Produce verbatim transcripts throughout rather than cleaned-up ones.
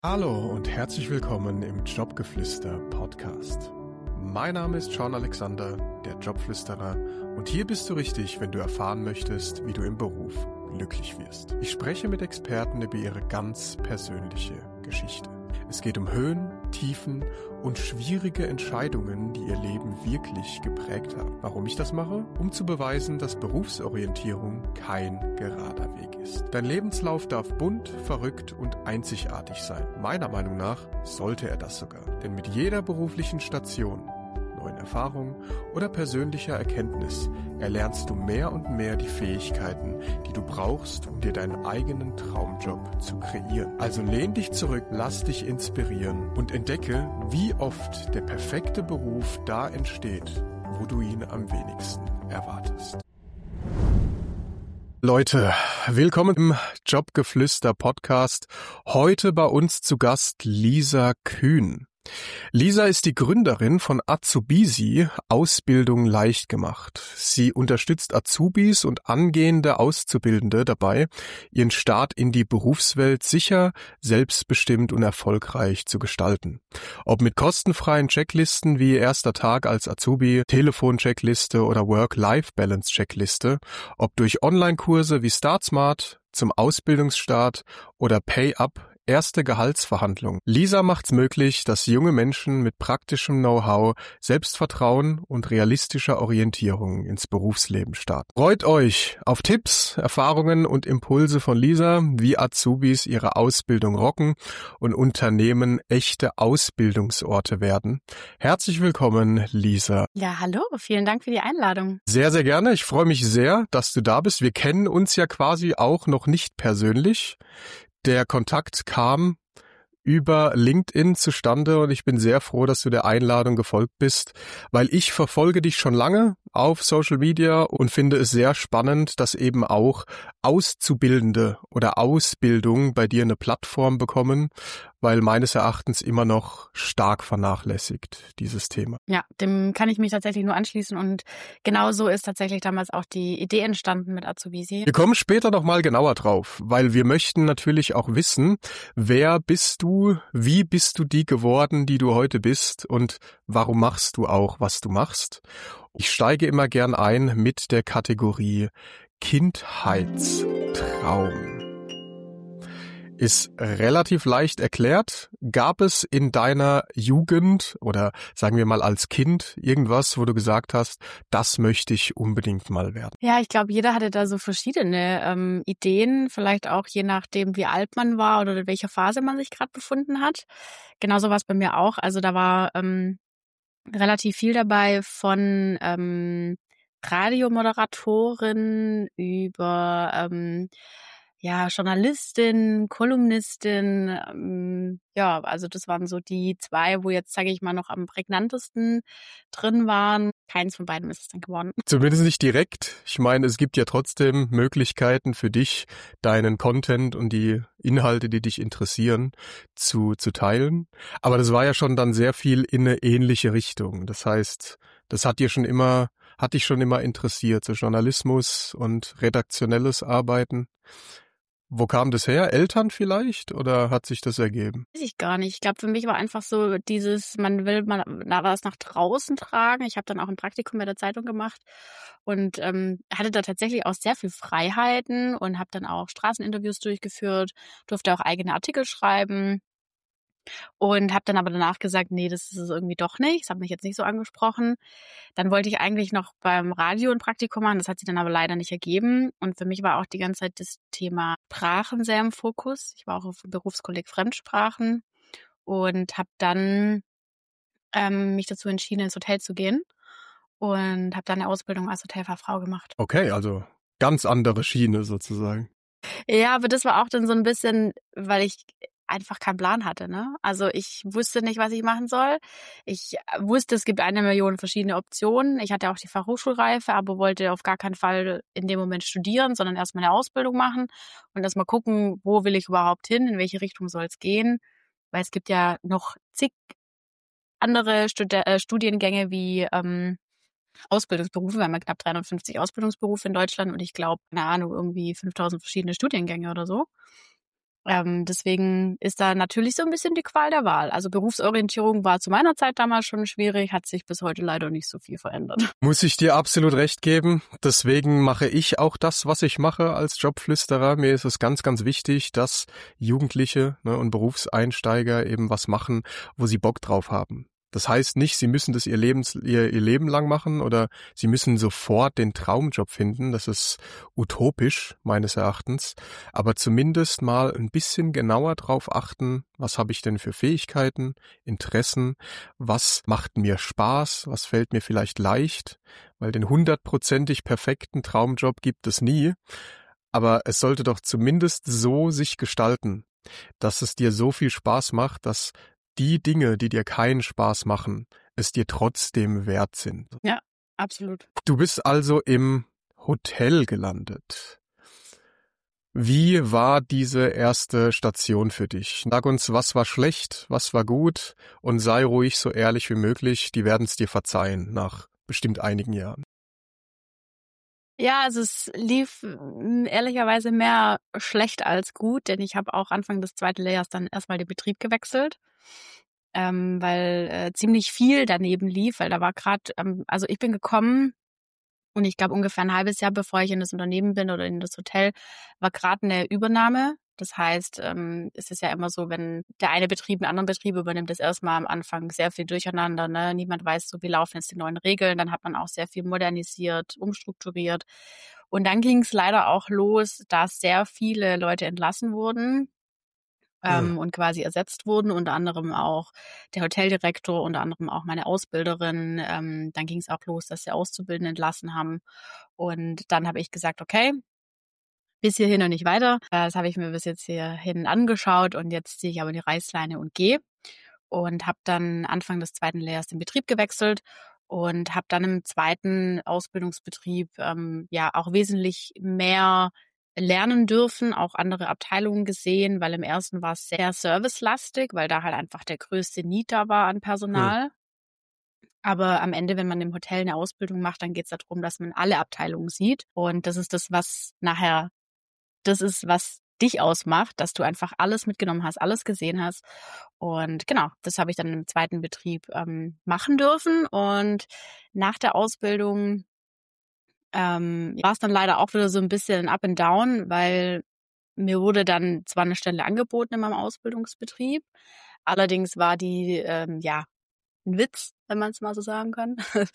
Hallo und herzlich willkommen im Jobgeflüster Podcast. Mein Name ist Sean Alexander, der Jobflüsterer, und hier bist du richtig, wenn du erfahren möchtest, wie du im Beruf glücklich wirst. Ich spreche mit Experten über ihre ganz persönliche Geschichte. Es geht um Höhen, Tiefen und schwierige Entscheidungen, die ihr Leben wirklich geprägt haben. Warum ich das mache? Um zu beweisen, dass Berufsorientierung kein gerader Weg ist. Dein Lebenslauf darf bunt, verrückt und einzigartig sein. Meiner Meinung nach sollte er das sogar. Denn mit jeder beruflichen Station, neuen Erfahrungen oder persönlicher Erkenntnis erlernst du mehr und mehr die Fähigkeiten, die du brauchst, um dir deinen eigenen Traumjob zu kreieren. Also lehn dich zurück, lass dich inspirieren und entdecke, wie oft der perfekte Beruf da entsteht, wo du ihn am wenigsten erwartest. Leute, willkommen im Jobgeflüster Podcast. Heute bei uns zu Gast Lisa Kühn. Lisa ist die Gründerin von Azubisi, Ausbildung leicht gemacht. Sie unterstützt Azubis und angehende Auszubildende dabei, ihren Start in die Berufswelt sicher, selbstbestimmt und erfolgreich zu gestalten. Ob mit kostenfreien Checklisten wie erster Tag als Azubi, Telefon-Checkliste oder Work-Life-Balance-Checkliste, ob durch Online-Kurse wie StartSmart zum Ausbildungsstart oder Pay-Up, erste Gehaltsverhandlung. Lisa macht's möglich, dass junge Menschen mit praktischem Know-how, Selbstvertrauen und realistischer Orientierung ins Berufsleben starten. Freut euch auf Tipps, Erfahrungen und Impulse von Lisa, wie Azubis ihre Ausbildung rocken und Unternehmen echte Ausbildungsorte werden. Herzlich willkommen, Lisa. Ja, hallo, vielen Dank für die Einladung. Sehr, sehr gerne. Ich freue mich sehr, dass du da bist. Wir kennen uns ja quasi auch noch nicht persönlich. Der Kontakt kam über LinkedIn zustande und ich bin sehr froh, dass du der Einladung gefolgt bist, weil ich verfolge dich schon lange auf Social Media und finde es sehr spannend, dass eben auch Auszubildende oder Ausbildung bei dir eine Plattform bekommen, weil meines Erachtens immer noch stark vernachlässigt, dieses Thema. Ja, dem kann ich mich tatsächlich nur anschließen und genau so ist tatsächlich damals auch die Idee entstanden mit Azubisi. Wir kommen später noch mal genauer drauf, weil wir möchten natürlich auch wissen, wer bist du, wie bist du die geworden, die du heute bist und warum machst du auch, was du machst. Ich steige immer gern ein mit der Kategorie Kindheitstraum. Ist relativ leicht erklärt. Gab es in deiner Jugend oder sagen wir mal als Kind irgendwas, wo du gesagt hast, das möchte ich unbedingt mal werden? Ja, ich glaube, jeder hatte da so verschiedene ähm, Ideen, vielleicht auch je nachdem, wie alt man war oder in welcher Phase man sich gerade befunden hat. Genauso war es bei mir auch. Also da war ähm, relativ viel dabei von ähm, Radiomoderatorin über ähm, ja Journalistin, Kolumnistin. Ähm, ja, also das waren so die zwei, wo jetzt, sage ich mal, noch am prägnantesten drin waren. Keins von beiden ist es dann geworden. Zumindest nicht direkt. Ich meine, es gibt ja trotzdem Möglichkeiten für dich, deinen Content und die Inhalte, die dich interessieren, zu, zu teilen. Aber das war ja schon dann sehr viel in eine ähnliche Richtung. Das heißt, das hat dir schon immer, hat dich schon immer interessiert, so Journalismus und redaktionelles Arbeiten. Wo kam das her? Eltern vielleicht? Oder hat sich das ergeben? Weiß ich gar nicht. Ich glaube, für mich war einfach so dieses, man will mal was nach draußen tragen. Ich habe dann auch ein Praktikum bei der Zeitung gemacht und ähm, hatte da tatsächlich auch sehr viel Freiheiten und habe dann auch Straßeninterviews durchgeführt, durfte auch eigene Artikel schreiben. Und habe dann aber danach gesagt, nee, das ist es irgendwie doch nicht. Das hat mich jetzt nicht so angesprochen. Dann wollte ich eigentlich noch beim Radio ein Praktikum machen. Das hat sich dann aber leider nicht ergeben. Und für mich war auch die ganze Zeit das Thema Sprachen sehr im Fokus. Ich war auch auf dem Berufskolleg Fremdsprachen und habe dann ähm, mich dazu entschieden, ins Hotel zu gehen. Und habe dann eine Ausbildung als Hotelfachfrau gemacht. Okay, also ganz andere Schiene sozusagen. Ja, aber das war auch dann so ein bisschen, weil ich einfach keinen Plan hatte, ne? Also ich wusste nicht, was ich machen soll. Ich wusste, es gibt eine Million verschiedene Optionen. Ich hatte auch die Fachhochschulreife, aber wollte auf gar keinen Fall in dem Moment studieren, sondern erstmal eine Ausbildung machen und erstmal gucken, wo will ich überhaupt hin, in welche Richtung soll es gehen. Weil es gibt ja noch zig andere Stud- äh, Studiengänge wie ähm, Ausbildungsberufe. Wir haben ja knapp dreihundertfünfzig Ausbildungsberufe in Deutschland und ich glaube, keine Ahnung, irgendwie fünftausend verschiedene Studiengänge oder so. Ähm, deswegen ist da natürlich so ein bisschen die Qual der Wahl. Also Berufsorientierung war zu meiner Zeit damals schon schwierig, hat sich bis heute leider nicht so viel verändert. Muss ich dir absolut recht geben. Deswegen mache ich auch das, was ich mache als Jobflüsterer. Mir ist es ganz, ganz wichtig, dass Jugendliche, ne, und Berufseinsteiger eben was machen, wo sie Bock drauf haben. Das heißt nicht, sie müssen das ihr, Lebens, ihr, ihr Leben lang machen oder sie müssen sofort den Traumjob finden. Das ist utopisch, meines Erachtens. Aber zumindest mal ein bisschen genauer drauf achten, was habe ich denn für Fähigkeiten, Interessen, was macht mir Spaß, was fällt mir vielleicht leicht, weil den hundertprozentig perfekten Traumjob gibt es nie. Aber es sollte doch zumindest so sich gestalten, dass es dir so viel Spaß macht, dass die Dinge, die dir keinen Spaß machen, es dir trotzdem wert sind. Ja, absolut. Du bist also im Hotel gelandet. Wie war diese erste Station für dich? Sag uns, was war schlecht, was war gut und sei ruhig so ehrlich wie möglich. Die werden es dir verzeihen nach bestimmt einigen Jahren. Ja, also es lief mm, ehrlicherweise mehr schlecht als gut, denn ich habe auch Anfang des zweiten Lehrjahres dann erstmal den Betrieb gewechselt, ähm, weil äh, ziemlich viel daneben lief, weil da war gerade, ähm, also ich bin gekommen und ich glaube ungefähr ein halbes Jahr, bevor ich in das Unternehmen bin oder in das Hotel, war gerade eine Übernahme. Das heißt, ähm, es ist ja immer so, wenn der eine Betrieb einen anderen Betrieb übernimmt, ist erstmal am Anfang sehr viel durcheinander. Ne? Niemand weiß so, wie laufen jetzt die neuen Regeln. Dann hat man auch sehr viel modernisiert, umstrukturiert. Und dann ging es leider auch los, dass sehr viele Leute entlassen wurden. Ähm, und quasi ersetzt wurden, unter anderem auch der Hoteldirektor, unter anderem auch meine Ausbilderin. Ähm, dann ging es auch los, dass die Auszubildenden entlassen haben. Und dann habe ich gesagt, okay, bis hierhin und nicht weiter. Das habe ich mir bis jetzt hierhin angeschaut und jetzt ziehe ich aber die Reißleine und gehe. Und habe dann Anfang des zweiten Lehrjahres den Betrieb gewechselt und habe dann im zweiten Ausbildungsbetrieb ähm, ja auch wesentlich mehr lernen dürfen, auch andere Abteilungen gesehen, weil im ersten war es sehr servicelastig, weil da halt einfach der größte Need da war an Personal. Hm. Aber am Ende, wenn man im Hotel eine Ausbildung macht, dann geht es darum, dass man alle Abteilungen sieht. Und das ist das, was nachher, das ist, was dich ausmacht, dass du einfach alles mitgenommen hast, alles gesehen hast. Und genau, das habe ich dann im zweiten Betrieb ähm, machen dürfen. Und nach der Ausbildung ähm, war es dann leider auch wieder so ein bisschen up and down, weil mir wurde dann zwar eine Stelle angeboten in meinem Ausbildungsbetrieb, allerdings war die, ähm, ja, ein Witz, wenn man es mal so sagen kann.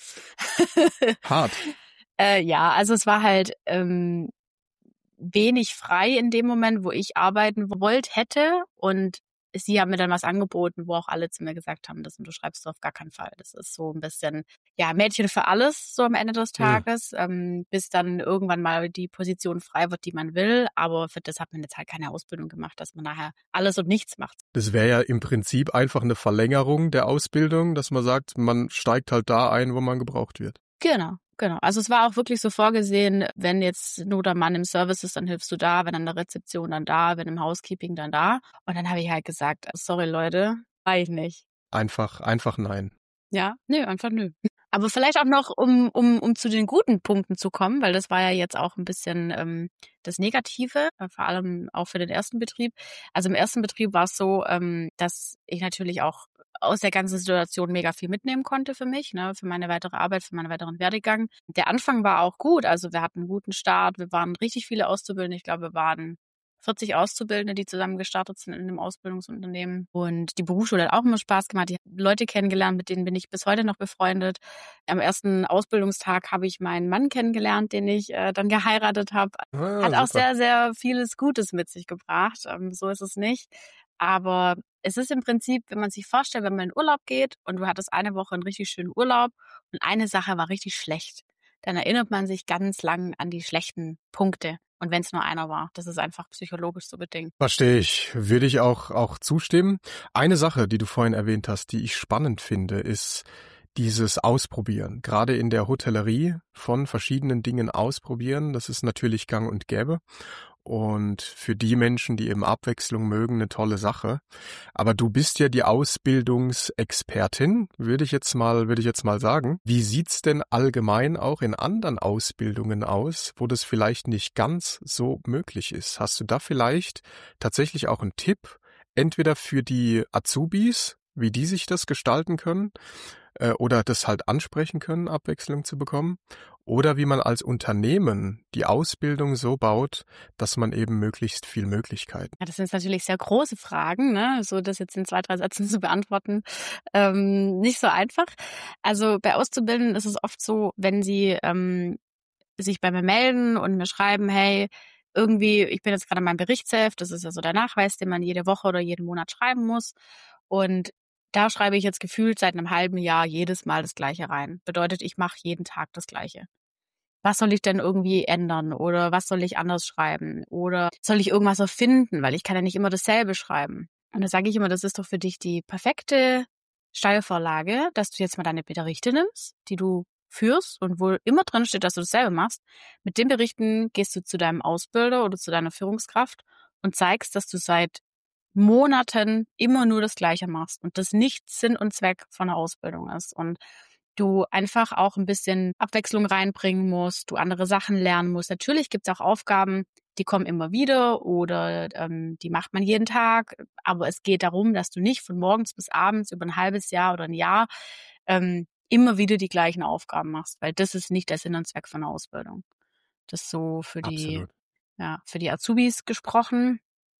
Hart. äh, ja, also es war halt ähm, wenig frei in dem Moment, wo ich arbeiten wollte, hätte und sie haben mir dann was angeboten, wo auch alle zu mir gesagt haben, das unterschreibst du auf gar keinen Fall. Das ist so ein bisschen, ja, Mädchen für alles, so am Ende des Tages, ja. ähm, bis dann irgendwann mal die Position frei wird, die man will. Aber für das hat man jetzt halt keine Ausbildung gemacht, dass man nachher alles und nichts macht. Das wäre ja im Prinzip einfach eine Verlängerung der Ausbildung, dass man sagt, man steigt halt da ein, wo man gebraucht wird. Genau. Genau, also es war auch wirklich so vorgesehen, wenn jetzt Not am Mann im Service ist, dann hilfst du da, wenn an der Rezeption dann da, wenn im Housekeeping dann da. Und dann habe ich halt gesagt, sorry Leute, war ich nicht. Einfach, einfach nein. Ja, nö, einfach nö. Aber vielleicht auch noch, um, um, um zu den guten Punkten zu kommen, weil das war ja jetzt auch ein bisschen ähm, das Negative, vor allem auch für den ersten Betrieb. Also im ersten Betrieb war es so, ähm, dass ich natürlich auch aus der ganzen Situation mega viel mitnehmen konnte für mich, ne, für meine weitere Arbeit, für meinen weiteren Werdegang. Der Anfang war auch gut, also wir hatten einen guten Start, wir waren richtig viele Auszubildende, ich glaube, wir waren vierzig Auszubildende, die zusammen gestartet sind in einem Ausbildungsunternehmen. Und die Berufsschule hat auch immer Spaß gemacht. Ich habe Leute kennengelernt, mit denen bin ich bis heute noch befreundet. Am ersten Ausbildungstag habe ich meinen Mann kennengelernt, den ich äh, dann geheiratet habe. Ah, hat super. Auch sehr, sehr vieles Gutes mit sich gebracht. Ähm, so ist es nicht. Aber es ist im Prinzip, wenn man sich vorstellt, wenn man in Urlaub geht und du hattest eine Woche einen richtig schönen Urlaub und eine Sache war richtig schlecht, dann erinnert man sich ganz lang an die schlechten Punkte. Und wenn es nur einer war, das ist einfach psychologisch so bedingt. Verstehe ich. Würde ich auch, auch zustimmen. Eine Sache, die du vorhin erwähnt hast, die ich spannend finde, ist dieses Ausprobieren. Gerade in der Hotellerie von verschiedenen Dingen ausprobieren. Das ist natürlich gang und gäbe. und für die Menschen, die eben Abwechslung mögen, eine tolle Sache. Aber du bist ja die Ausbildungsexpertin, würde ich jetzt mal, würde ich jetzt mal sagen. Wie sieht's denn allgemein auch in anderen Ausbildungen aus, wo das vielleicht nicht ganz so möglich ist? Hast du da vielleicht tatsächlich auch einen Tipp, entweder für die Azubis, wie die sich das gestalten können, äh, oder das halt ansprechen können, Abwechslung zu bekommen, oder wie man als Unternehmen die Ausbildung so baut, dass man eben möglichst viel Möglichkeiten. Ja, das sind jetzt natürlich sehr große Fragen, ne? So das jetzt in zwei, drei Sätzen zu beantworten, ähm, nicht so einfach. Also bei Auszubildenden ist es oft so, wenn sie ähm, sich bei mir melden und mir schreiben, hey, irgendwie, ich bin jetzt gerade in meinem Berichtsheft, das ist ja so der Nachweis, den man jede Woche oder jeden Monat schreiben muss. Und da schreibe ich jetzt gefühlt seit einem halben Jahr jedes Mal das Gleiche rein. Bedeutet, ich mache jeden Tag das Gleiche. Was soll ich denn irgendwie ändern oder was soll ich anders schreiben oder soll ich irgendwas erfinden, weil ich kann ja nicht immer dasselbe schreiben. Und da sage ich immer, das ist doch für dich die perfekte Steilvorlage, dass du jetzt mal deine Berichte nimmst, die du führst und wo immer drin steht, dass du dasselbe machst. Mit den Berichten gehst du zu deinem Ausbilder oder zu deiner Führungskraft und zeigst, dass du seit Monaten immer nur das Gleiche machst und das nicht Sinn und Zweck von der Ausbildung ist und du einfach auch ein bisschen Abwechslung reinbringen musst, du andere Sachen lernen musst. Natürlich gibt es auch Aufgaben, die kommen immer wieder oder ähm, die macht man jeden Tag, aber es geht darum, dass du nicht von morgens bis abends über ein halbes Jahr oder ein Jahr ähm, immer wieder die gleichen Aufgaben machst, weil das ist nicht der Sinn und Zweck von der Ausbildung. Das ist so für die, Absolut. ja, für die Azubis gesprochen.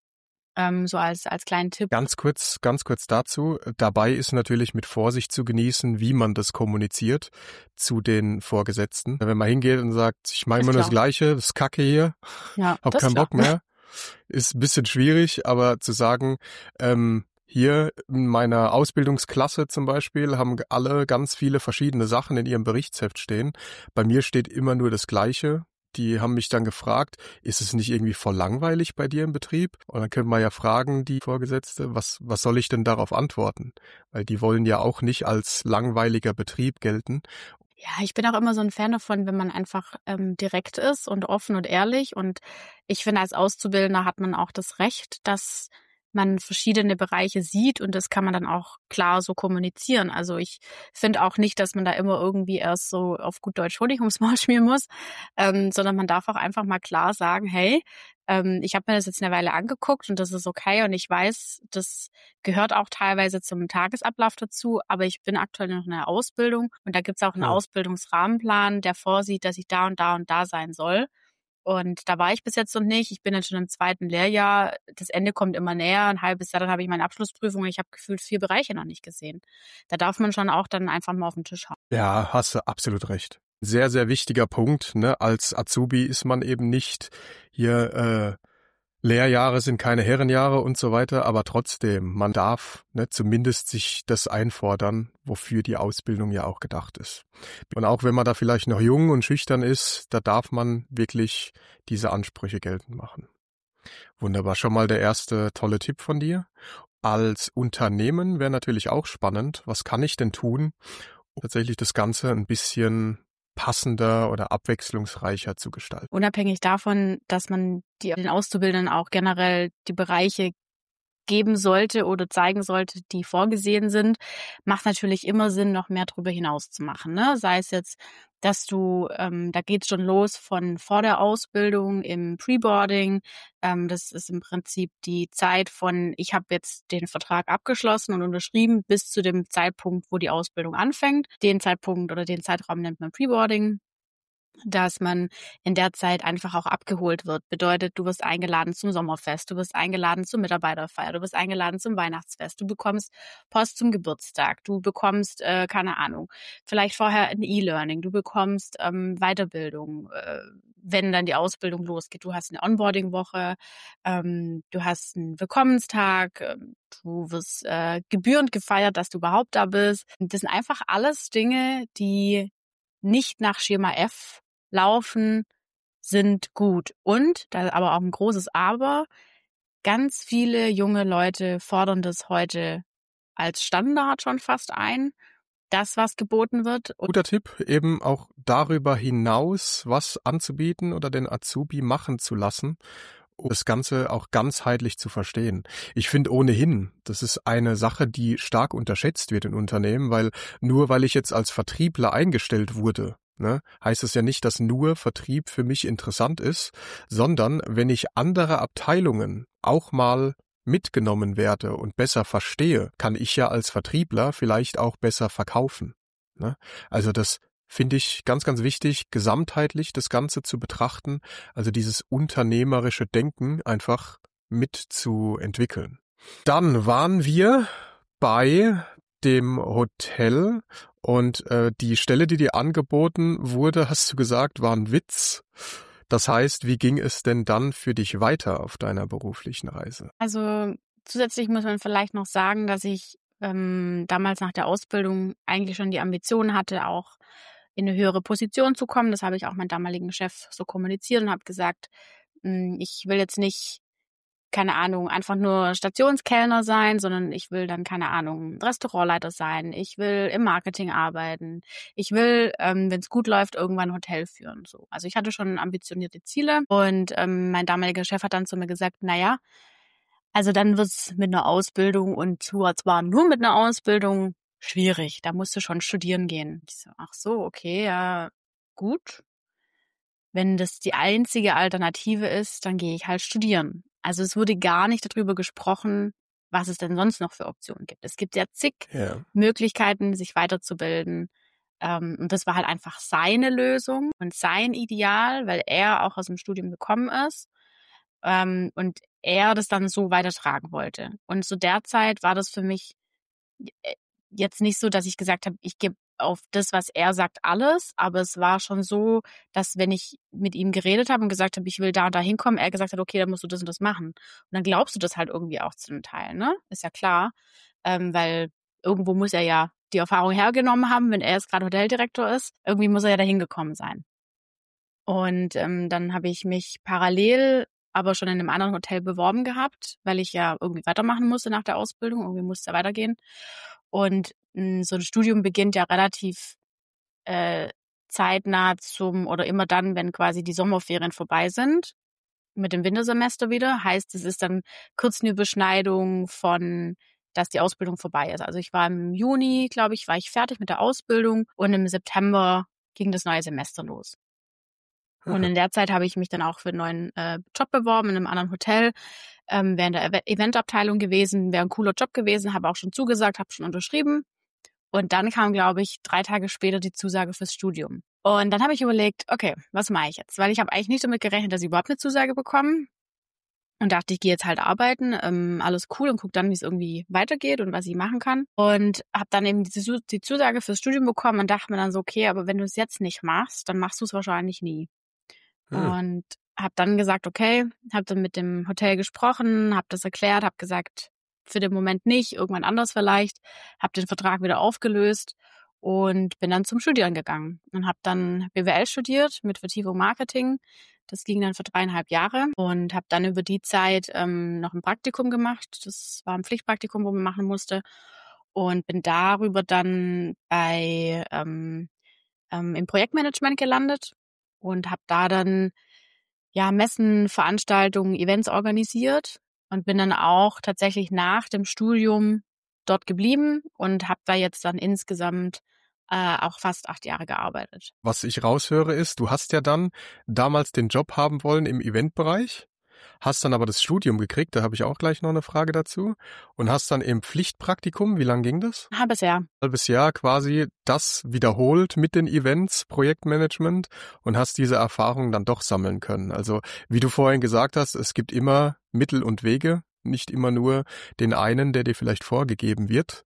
Ähm, so als als kleinen Tipp. Ganz kurz, ganz kurz dazu. Dabei ist natürlich mit Vorsicht zu genießen, wie man das kommuniziert zu den Vorgesetzten. Wenn man hingeht und sagt, ich mache immer nur das Gleiche, das ist Kacke hier, Ja, hab keinen Bock mehr, ist ein bisschen schwierig, aber zu sagen, ähm, hier in meiner Ausbildungsklasse zum Beispiel haben alle ganz viele verschiedene Sachen in ihrem Berichtsheft stehen. Bei mir steht immer nur das Gleiche. Die haben mich dann gefragt, ist es nicht irgendwie voll langweilig bei dir im Betrieb? Und dann könnte man ja fragen, die Vorgesetzte, was, was soll ich denn darauf antworten? Weil die wollen ja auch nicht als langweiliger Betrieb gelten. Ja, ich bin auch immer so ein Fan davon, wenn man einfach ähm, direkt ist und offen und ehrlich. Und ich finde, als Auszubildender hat man auch das Recht, dass man verschiedene Bereiche sieht und das kann man dann auch klar so kommunizieren. Also ich finde auch nicht, dass man da immer irgendwie erst so auf gut Deutsch Honig ums Maul schmieren muss, ähm, sondern man darf auch einfach mal klar sagen, hey, ähm, ich habe mir das jetzt eine Weile angeguckt und das ist okay und ich weiß, das gehört auch teilweise zum Tagesablauf dazu, aber ich bin aktuell noch in der Ausbildung und da gibt's auch einen Ja. Ausbildungsrahmenplan, der vorsieht, dass ich da und da und da sein soll. Und da war ich bis jetzt noch nicht. Ich bin jetzt schon im zweiten Lehrjahr. Das Ende kommt immer näher. Ein halbes Jahr, dann habe ich meine Abschlussprüfung und ich habe gefühlt vier Bereiche noch nicht gesehen. Da darf man schon auch dann einfach mal auf den Tisch hauen. Ja, hast du absolut recht. Sehr, sehr wichtiger Punkt. Ne? Als Azubi ist man eben nicht hier, äh, Lehrjahre sind keine Herrenjahre und so weiter, aber trotzdem, man darf ne, zumindest sich das einfordern, wofür die Ausbildung ja auch gedacht ist. Und auch wenn man da vielleicht noch jung und schüchtern ist, da darf man wirklich diese Ansprüche geltend machen. Wunderbar, schon mal der erste tolle Tipp von dir. Als Unternehmen wäre natürlich auch spannend, was kann ich denn tun, um tatsächlich das Ganze ein bisschen passender oder abwechslungsreicher zu gestalten. Unabhängig davon, dass man die, den Auszubildenden auch generell die Bereiche geben sollte oder zeigen sollte, die vorgesehen sind, macht natürlich immer Sinn, noch mehr darüber hinaus zu machen. Ne? Sei es jetzt, dass du, ähm, da geht's schon los von vor der Ausbildung im Preboarding. Ähm, das ist im Prinzip die Zeit von, ich habe jetzt den Vertrag abgeschlossen und unterschrieben, bis zu dem Zeitpunkt, wo die Ausbildung anfängt. Den Zeitpunkt oder den Zeitraum nennt man Preboarding. Dass man in der Zeit einfach auch abgeholt wird. Bedeutet, du wirst eingeladen zum Sommerfest, du wirst eingeladen zur Mitarbeiterfeier, du wirst eingeladen zum Weihnachtsfest, du bekommst Post zum Geburtstag, du bekommst, äh, keine Ahnung, vielleicht vorher ein E-Learning, du bekommst ähm, Weiterbildung, äh, wenn dann die Ausbildung losgeht. Du hast eine Onboarding-Woche, ähm, du hast einen Willkommenstag, äh, du wirst äh, gebührend gefeiert, dass du überhaupt da bist. Und das sind einfach alles Dinge, die nicht nach Schema F laufen, sind gut. Und, da aber auch ein großes Aber, ganz viele junge Leute fordern das heute als Standard schon fast ein, das, was geboten wird. Guter Tipp, eben auch darüber hinaus was anzubieten oder den Azubi machen zu lassen um das Ganze auch ganzheitlich zu verstehen. Ich finde ohnehin, das ist eine Sache, die stark unterschätzt wird in Unternehmen, weil nur weil ich jetzt als Vertriebler eingestellt wurde, ne, heißt es ja nicht, dass nur Vertrieb für mich interessant ist, sondern wenn ich andere Abteilungen auch mal mitgenommen werde und besser verstehe, kann ich ja als Vertriebler vielleicht auch besser verkaufen. Ne? Also das finde ich ganz, ganz wichtig, gesamtheitlich das Ganze zu betrachten, also dieses unternehmerische Denken einfach mitzuentwickeln. Dann waren wir bei dem Hotel und äh, die Stelle, die dir angeboten wurde, hast du gesagt, war ein Witz. Das heißt, wie ging es denn dann für dich weiter auf deiner beruflichen Reise? Also zusätzlich muss man vielleicht noch sagen, dass ich ähm, damals nach der Ausbildung eigentlich schon die Ambition hatte, auch in eine höhere Position zu kommen. Das habe ich auch meinem damaligen Chef so kommuniziert und habe gesagt, mh, ich will jetzt nicht, keine Ahnung, einfach nur Stationskellner sein, sondern ich will dann, keine Ahnung, Restaurantleiter sein. Ich will im Marketing arbeiten. Ich will, ähm, wenn es gut läuft, irgendwann ein Hotel führen. So. Also ich hatte schon ambitionierte Ziele und ähm, mein damaliger Chef hat dann zu mir gesagt, naja, also dann wird's mit einer Ausbildung und zwar nur mit einer Ausbildung schwierig. Da musst du schon studieren gehen. Ich so, ach so, okay, ja, gut. Wenn das die einzige Alternative ist, dann gehe ich halt studieren. Also es wurde gar nicht darüber gesprochen, was es denn sonst noch für Optionen gibt. Es gibt ja zig Ja. Möglichkeiten, sich weiterzubilden. Ähm, und das war halt einfach seine Lösung und sein Ideal, weil er auch aus dem Studium gekommen ist. Ähm, und er das dann so weitertragen wollte. Und zu der Zeit war das für mich jetzt nicht so, dass ich gesagt habe, ich gebe auf das, was er sagt, alles. Aber es war schon so, dass wenn ich mit ihm geredet habe und gesagt habe, ich will da und da hinkommen, er gesagt hat, okay, dann musst du das und das machen. Und dann glaubst du das halt irgendwie auch zu einem Teil, ne? Ist ja klar. Ähm, weil irgendwo muss er ja die Erfahrung hergenommen haben, wenn er jetzt gerade Hoteldirektor ist. Irgendwie muss er ja da hingekommen sein. Und ähm, dann habe ich mich parallel aber schon in einem anderen Hotel beworben gehabt, weil ich ja irgendwie weitermachen musste nach der Ausbildung. Irgendwie musste ja weitergehen. Und mh, so ein Studium beginnt ja relativ äh, zeitnah zum, oder immer dann, wenn quasi die Sommerferien vorbei sind, mit dem Wintersemester wieder. Heißt, es ist dann kurz eine Überschneidung von, dass die Ausbildung vorbei ist. Also ich war im Juni, glaube ich, war ich fertig mit der Ausbildung und im September ging das neue Semester los. Und in der Zeit habe ich mich dann auch für einen neuen äh, Job beworben in einem anderen Hotel, ähm, wäre in der Eventabteilung gewesen, wäre ein cooler Job gewesen, habe auch schon zugesagt, habe schon unterschrieben. Und dann kam, glaube ich, drei Tage später die Zusage fürs Studium. Und dann habe ich überlegt, okay, was mache ich jetzt? Weil ich habe eigentlich nicht damit gerechnet, dass ich überhaupt eine Zusage bekomme. Und dachte, ich gehe jetzt halt arbeiten, ähm, alles cool und gucke dann, wie es irgendwie weitergeht und was ich machen kann. Und habe dann eben die, die Zusage fürs Studium bekommen und dachte mir dann so, okay, aber wenn du es jetzt nicht machst, dann machst du es wahrscheinlich nie. Hm. Und habe dann gesagt, okay, habe dann mit dem Hotel gesprochen, habe das erklärt, habe gesagt, für den Moment nicht, irgendwann anders vielleicht, habe den Vertrag wieder aufgelöst und bin dann zum Studieren gegangen und habe dann B W L studiert mit Vertiefung Marketing. Das ging dann für dreieinhalb Jahre und habe dann über die Zeit ähm, noch ein Praktikum gemacht. Das war ein Pflichtpraktikum, wo man machen musste und bin darüber dann bei ähm, ähm, im Projektmanagement gelandet. Und habe da dann ja Messen, Veranstaltungen, Events organisiert und bin dann auch tatsächlich nach dem Studium dort geblieben und habe da jetzt dann insgesamt äh, auch fast acht Jahre gearbeitet. Was ich raushöre ist, du hast ja dann damals den Job haben wollen im Eventbereich, hast dann aber das Studium gekriegt, da habe ich auch gleich noch eine Frage dazu, und hast dann im Pflichtpraktikum, wie lang ging das? Ein halbes Jahr. Ein halbes Jahr quasi das wiederholt mit den Events, Projektmanagement, und hast diese Erfahrung dann doch sammeln können. Also wie du vorhin gesagt hast, es gibt immer Mittel und Wege, nicht immer nur den einen, der dir vielleicht vorgegeben wird.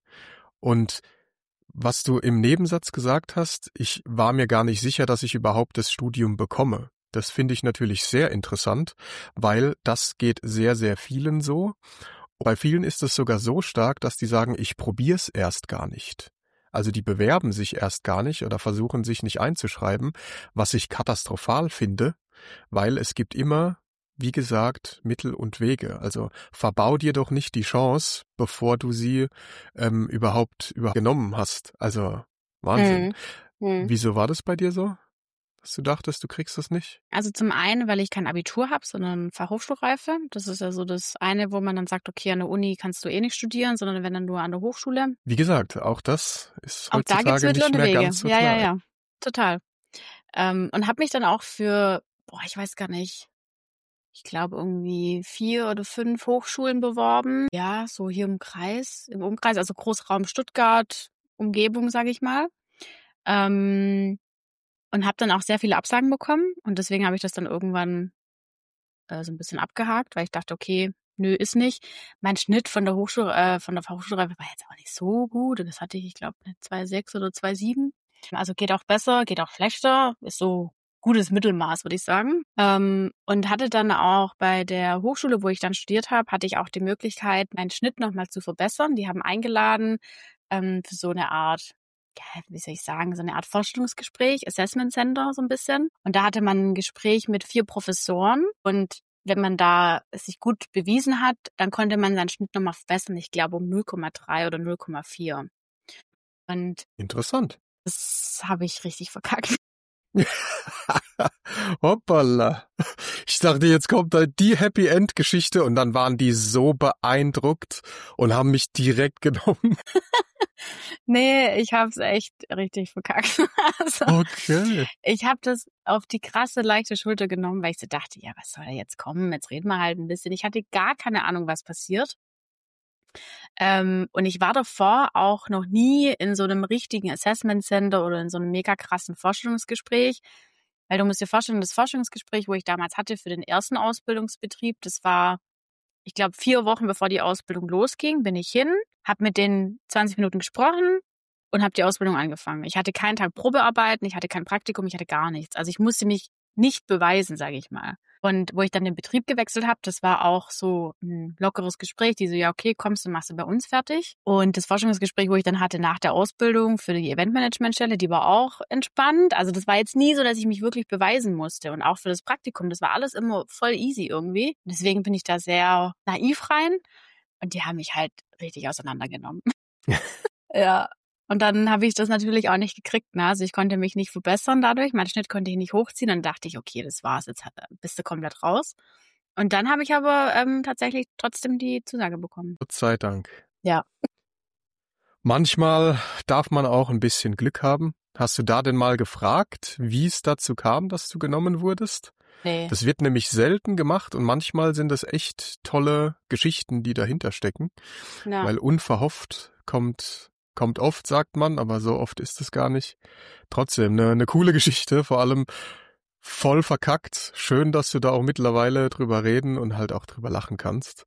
Und was du im Nebensatz gesagt hast, ich war mir gar nicht sicher, dass ich überhaupt das Studium bekomme. Das finde ich natürlich sehr interessant, weil das geht sehr, sehr vielen so. Bei vielen ist es sogar so stark, dass die sagen, ich probiere es erst gar nicht. Also die bewerben sich erst gar nicht oder versuchen sich nicht einzuschreiben, was ich katastrophal finde, weil es gibt immer, wie gesagt, Mittel und Wege. Also verbau dir doch nicht die Chance, bevor du sie ähm, überhaupt, überhaupt genommen hast. Also Wahnsinn. Hm. Hm. Wieso war das bei dir so? dass du dachtest, du kriegst das nicht? Also zum einen, weil ich kein Abitur habe, sondern Fachhochschulreife. Das ist ja so das eine, wo man dann sagt, okay, an der Uni kannst du eh nicht studieren, sondern wenn dann nur an der Hochschule. Wie gesagt, auch das ist Auch da gibt's heutzutage Mittel nicht und mehr Wege. ganz so Ja, ja, klar. ja, total. Ähm, und habe mich dann auch für, boah, ich weiß gar nicht, ich glaube irgendwie vier oder fünf Hochschulen beworben. Ja, so hier im Kreis, im Umkreis, also Großraum Stuttgart, Umgebung, sage ich mal. Ähm, und habe dann auch sehr viele Absagen bekommen. Und deswegen habe ich das dann irgendwann äh, so ein bisschen abgehakt, weil ich dachte, okay, nö, ist nicht. Mein Schnitt von der Hochschule, äh, von der Fachhochschulreife war jetzt auch nicht so gut. Und das hatte ich, ich glaube, eine zwei Komma sechs oder zwei Komma sieben. Also geht auch besser, geht auch schlechter. Ist so gutes Mittelmaß, würde ich sagen. Ähm, und hatte dann auch bei der Hochschule, wo ich dann studiert habe, hatte ich auch die Möglichkeit, meinen Schnitt nochmal zu verbessern. Die haben eingeladen ähm, für so eine Art, ja, wie soll ich sagen, so eine Art Vorstellungsgespräch, Assessment Center so ein bisschen. Und da hatte man ein Gespräch mit vier Professoren und wenn man da sich gut bewiesen hat, dann konnte man seinen Schnitt nochmal verbessern. Ich glaube um null Komma drei oder null Komma vier. Und Interessant. das habe ich richtig verkackt. Hoppala. Ich dachte, jetzt kommt da die Happy End Geschichte und dann waren die so beeindruckt und haben mich direkt genommen. Nee, ich habe es echt richtig verkackt. Also, Okay. ich habe das auf die krasse leichte Schulter genommen, weil ich so dachte, ja, was soll da jetzt kommen? Jetzt reden wir halt ein bisschen. Ich hatte gar keine Ahnung, was passiert. Ähm, und ich war davor auch noch nie in so einem richtigen Assessment Center oder in so einem mega krassen Vorstellungsgespräch. Weil du musst dir vorstellen, das Forschungsgespräch, wo ich damals hatte für den ersten Ausbildungsbetrieb, das war, ich glaube, vier Wochen bevor die Ausbildung losging, bin ich hin, habe mit denen zwanzig Minuten gesprochen und habe die Ausbildung angefangen. Ich hatte keinen Tag Probearbeiten, ich hatte kein Praktikum, ich hatte gar nichts. Also ich musste mich nicht beweisen, sage ich mal. Und wo ich dann den Betrieb gewechselt habe, das war auch so ein lockeres Gespräch, die so, ja, okay, kommst du, machst du bei uns fertig. Und das Forschungsgespräch, wo ich dann hatte nach der Ausbildung für die Eventmanagementstelle, die war auch entspannt. Also das war jetzt nie so, dass ich mich wirklich beweisen musste. Und auch für das Praktikum, das war alles immer voll easy irgendwie. Deswegen bin ich da sehr naiv rein. Und die haben mich halt richtig auseinandergenommen. Ja. Und dann habe ich das natürlich auch nicht gekriegt. Ne? Also ich konnte mich nicht verbessern dadurch. Meinen Schnitt konnte ich nicht hochziehen. Dann dachte ich, okay, das war's. Jetzt bist du komplett raus. Und dann habe ich aber ähm, tatsächlich trotzdem die Zusage bekommen. Gott sei Dank. Ja. Manchmal darf man auch ein bisschen Glück haben. Hast du da denn mal gefragt, wie es dazu kam, dass du genommen wurdest? Nee. Das wird nämlich selten gemacht und manchmal sind das echt tolle Geschichten, die dahinter stecken. Ja. Weil unverhofft kommt kommt oft, sagt man, aber so oft ist es gar nicht. Trotzdem eine, eine coole Geschichte, vor allem voll verkackt. Schön, dass du da auch mittlerweile drüber reden und halt auch drüber lachen kannst.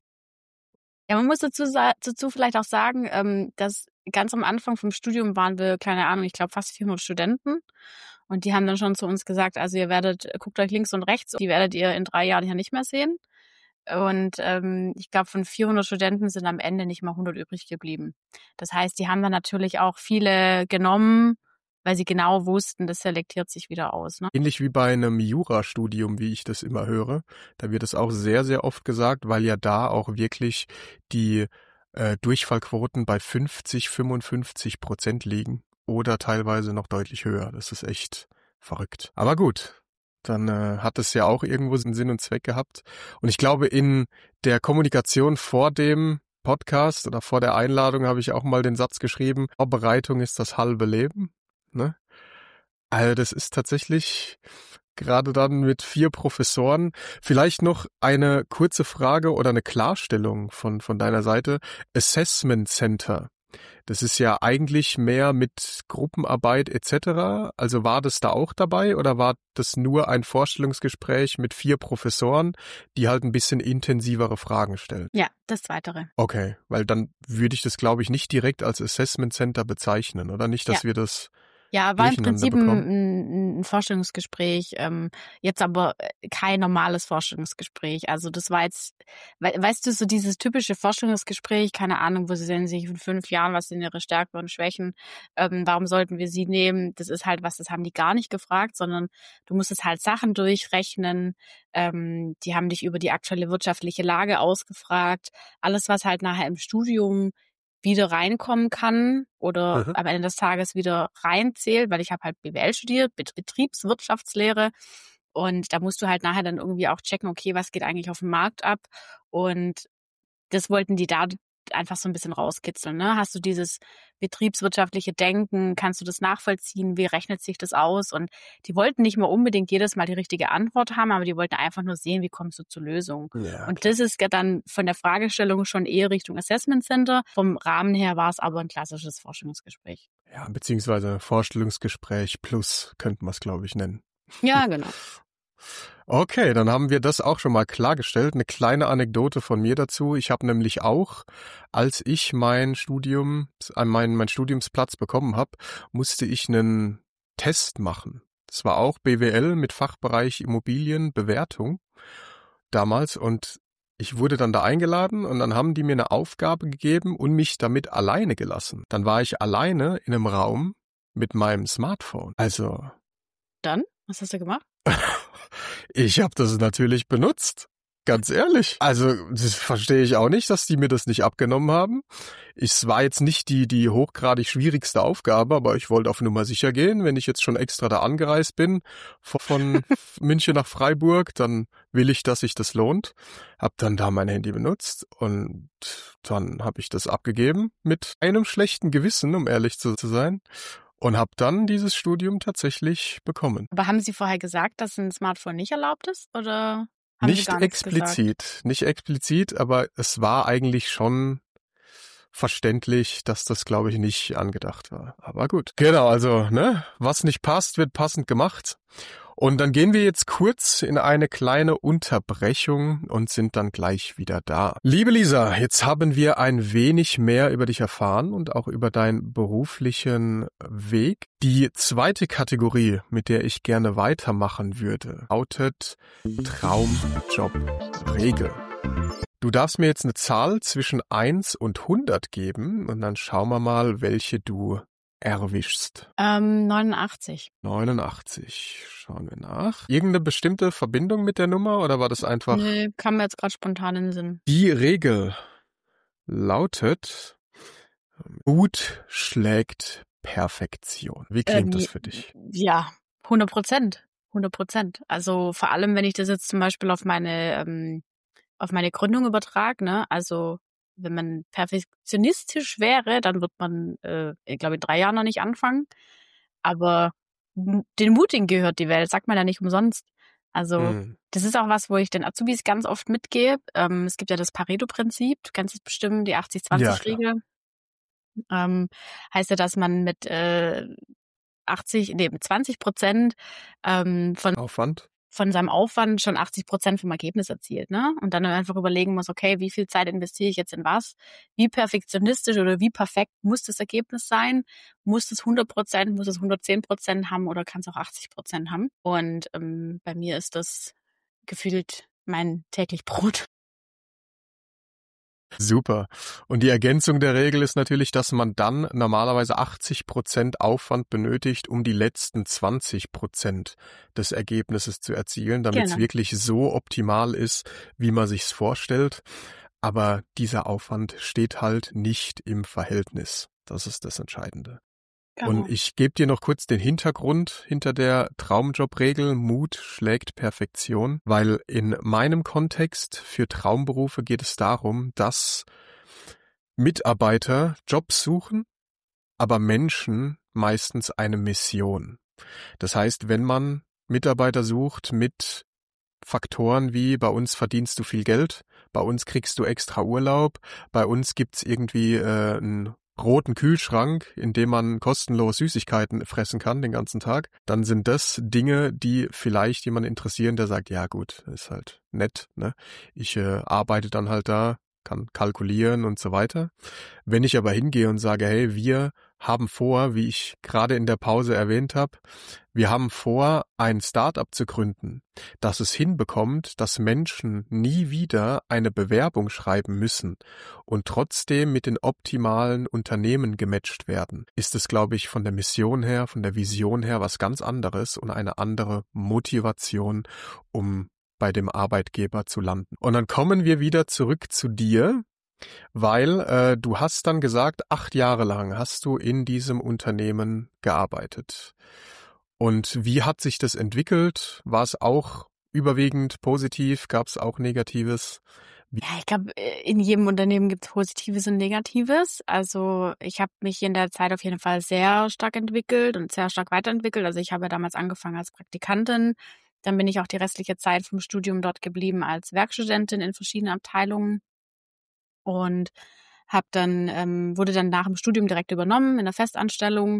Ja, man muss dazu, dazu vielleicht auch sagen, ähm, dass ganz am Anfang vom Studium waren wir, keine Ahnung, ich glaube fast vierhundert Studenten. Und die haben dann schon zu uns gesagt, also ihr werdet, guckt euch links und rechts, die werdet ihr in drei Jahren hier nicht mehr sehen. Und ähm, ich glaube, von vierhundert Studenten sind am Ende nicht mal hundert übrig geblieben. Das heißt, die haben dann natürlich auch viele genommen, weil sie genau wussten, das selektiert sich wieder aus. Ne? Ähnlich wie bei einem Jurastudium, wie ich das immer höre. Da wird es auch sehr, sehr oft gesagt, weil ja da auch wirklich die äh, Durchfallquoten bei fünfzig, fünfundfünfzig Prozent liegen oder teilweise noch deutlich höher. Das ist echt verrückt. Aber gut. Dann äh, hat es ja auch irgendwo einen Sinn und Zweck gehabt. Und ich glaube, in der Kommunikation vor dem Podcast oder vor der Einladung habe ich auch mal den Satz geschrieben, Vorbereitung ist das halbe Leben. Ne? Also das ist tatsächlich gerade dann mit vier Professoren. Vielleicht noch eine kurze Frage oder eine Klarstellung von, von deiner Seite. Assessment Center. Das ist ja eigentlich mehr mit Gruppenarbeit et cetera. Also war das da auch dabei oder war das nur ein Vorstellungsgespräch mit vier Professoren, die halt ein bisschen intensivere Fragen stellen? Ja, das Zweitere. Okay, weil dann würde ich das, glaube ich, nicht direkt als Assessment Center bezeichnen, oder nicht, dass ja. wir das Ja, war im Prinzip ein, ein Vorstellungsgespräch, ähm, jetzt aber kein normales Vorstellungsgespräch. Also das war jetzt, we, weißt du, so dieses typische Vorstellungsgespräch, keine Ahnung, wo sie sehen sich in fünf Jahren, was sind ihre Stärken und Schwächen, ähm, warum sollten wir sie nehmen? Das ist halt was, das haben die gar nicht gefragt, sondern du musstest halt Sachen durchrechnen, ähm, die haben dich über die aktuelle wirtschaftliche Lage ausgefragt, alles, was halt nachher im Studium wieder reinkommen kann oder Mhm. am Ende des Tages wieder reinzählt, weil ich habe halt B W L studiert, Bet- Betriebswirtschaftslehre. Und da musst du halt nachher dann irgendwie auch checken, okay, was geht eigentlich auf dem Markt ab? Und das wollten die da einfach so ein bisschen rauskitzeln. Ne? Hast du dieses betriebswirtschaftliche Denken? Kannst du das nachvollziehen? Wie rechnet sich das aus? Und die wollten nicht mal unbedingt jedes Mal die richtige Antwort haben, aber die wollten einfach nur sehen, wie kommst du zur Lösung. Ja, Und klar. das ist dann von der Fragestellung schon eher Richtung Assessment Center. Vom Rahmen her war es aber ein klassisches Forschungsgespräch. Ja, beziehungsweise Vorstellungsgespräch plus, könnten wir es, glaube ich, nennen. Ja, genau. Okay, dann haben wir das auch schon mal klargestellt. Eine kleine Anekdote von mir dazu. Ich habe nämlich auch, als ich mein Studium, äh, mein, mein Studiumsplatz bekommen habe, musste ich einen Test machen. Das war auch B W L mit Fachbereich Immobilienbewertung damals und ich wurde dann da eingeladen und dann haben die mir eine Aufgabe gegeben und mich damit alleine gelassen. Dann war ich alleine in einem Raum mit meinem Smartphone. Also Dann, was hast du gemacht? ich habe das natürlich benutzt. Ganz ehrlich. Also, das verstehe ich auch nicht, dass die mir das nicht abgenommen haben. Es war jetzt nicht die, die hochgradig schwierigste Aufgabe, aber ich wollte auf Nummer sicher gehen. Wenn ich jetzt schon extra da angereist bin, von München nach Freiburg, dann will ich, dass sich das lohnt. Hab dann da mein Handy benutzt und dann habe ich das abgegeben mit einem schlechten Gewissen, um ehrlich zu, zu sein. Und habe dann dieses Studium tatsächlich bekommen. Aber haben Sie vorher gesagt, dass ein Smartphone nicht erlaubt ist? Oder haben Sie Nicht gar nichts explizit, gesagt? nicht explizit, aber es war eigentlich schon verständlich, dass das, glaube ich, nicht angedacht war. Aber gut. Genau, also, ne, was nicht passt, wird passend gemacht. Und dann gehen wir jetzt kurz in eine kleine Unterbrechung und sind dann gleich wieder da. Liebe Lisa, jetzt haben wir ein wenig mehr über dich erfahren und auch über deinen beruflichen Weg. Die zweite Kategorie, mit der ich gerne weitermachen würde, lautet Traumjobregel. Du darfst mir jetzt eine Zahl zwischen eins und hundert geben und dann schauen wir mal, welche du erwischst. Ähm, neunundachtzig. neunundachtzig. Schauen wir nach. Irgendeine bestimmte Verbindung mit der Nummer oder war das einfach? Nee, kam mir jetzt gerade spontan in den Sinn. Die Regel lautet, Mut schlägt Perfektion. Wie klingt Ähm, das für dich? Ja, hundert Prozent. hundert Prozent. Also vor allem, wenn ich das jetzt zum Beispiel auf meine, ähm, auf meine Gründung übertrage, ne? Also wenn man perfektionistisch wäre, dann wird man, äh, ich glaube, in drei Jahren noch nicht anfangen. Aber m- den Mutigen gehört die Welt, sagt man ja nicht umsonst. Also Hm. das ist auch was, wo ich den Azubis ganz oft mitgebe. Ähm, es gibt ja das Pareto-Prinzip, du kennst es bestimmt, die achtzig Ja, zwanzig klar. Regel. Ähm, heißt ja, dass man mit äh, achtzig, nee, mit zwanzig Prozent ähm, von Aufwand? von seinem Aufwand schon achtzig Prozent vom Ergebnis erzielt, ne? Und dann einfach überlegen muss, okay, wie viel Zeit investiere ich jetzt in was? Wie perfektionistisch oder wie perfekt muss das Ergebnis sein? Muss es hundert Prozent, muss es hundertzehn Prozent haben oder kann es auch achtzig Prozent haben? Und ähm, bei mir ist das gefühlt mein täglich Brot. Super. Und die Ergänzung der Regel ist natürlich, dass man dann normalerweise achtzig Prozent Aufwand benötigt, um die letzten zwanzig Prozent des Ergebnisses zu erzielen, damit es Genau. wirklich so optimal ist, wie man sich's vorstellt. Aber dieser Aufwand steht halt nicht im Verhältnis. Das ist das Entscheidende. Und ich gebe dir noch kurz den Hintergrund hinter der Traumjobregel, Mut schlägt Perfektion, weil in meinem Kontext für Traumberufe geht es darum, dass Mitarbeiter Jobs suchen, aber Menschen meistens eine Mission. Das heißt, wenn man Mitarbeiter sucht mit Faktoren wie bei uns verdienst du viel Geld, bei uns kriegst du extra Urlaub, bei uns gibt's irgendwie äh, einen roten Kühlschrank, in dem man kostenlos Süßigkeiten fressen kann den ganzen Tag, dann sind das Dinge, die vielleicht jemanden interessieren, der sagt, ja gut, ist halt nett, ne? Ich äh, arbeite dann halt da, kann kalkulieren und so weiter. Wenn ich aber hingehe und sage, hey, wir haben vor, wie ich gerade in der Pause erwähnt habe, wir haben vor, ein Start-up zu gründen, das es hinbekommt, dass Menschen nie wieder eine Bewerbung schreiben müssen und trotzdem mit den optimalen Unternehmen gematcht werden, ist es, glaube ich, von der Mission her, von der Vision her was ganz anderes und eine andere Motivation, um bei dem Arbeitgeber zu landen. Und dann kommen wir wieder zurück zu dir. Weil äh, du hast dann gesagt, acht Jahre lang hast du in diesem Unternehmen gearbeitet. Und wie hat sich das entwickelt? War es auch überwiegend positiv? Gab es auch Negatives? Ja, ich glaube, in jedem Unternehmen gibt es Positives und Negatives. Also ich habe mich in der Zeit auf jeden Fall sehr stark entwickelt und sehr stark weiterentwickelt. Also ich habe ja damals angefangen als Praktikantin. Dann bin ich auch die restliche Zeit vom Studium dort geblieben als Werkstudentin in verschiedenen Abteilungen und habe dann ähm, wurde dann nach dem Studium direkt übernommen in der Festanstellung.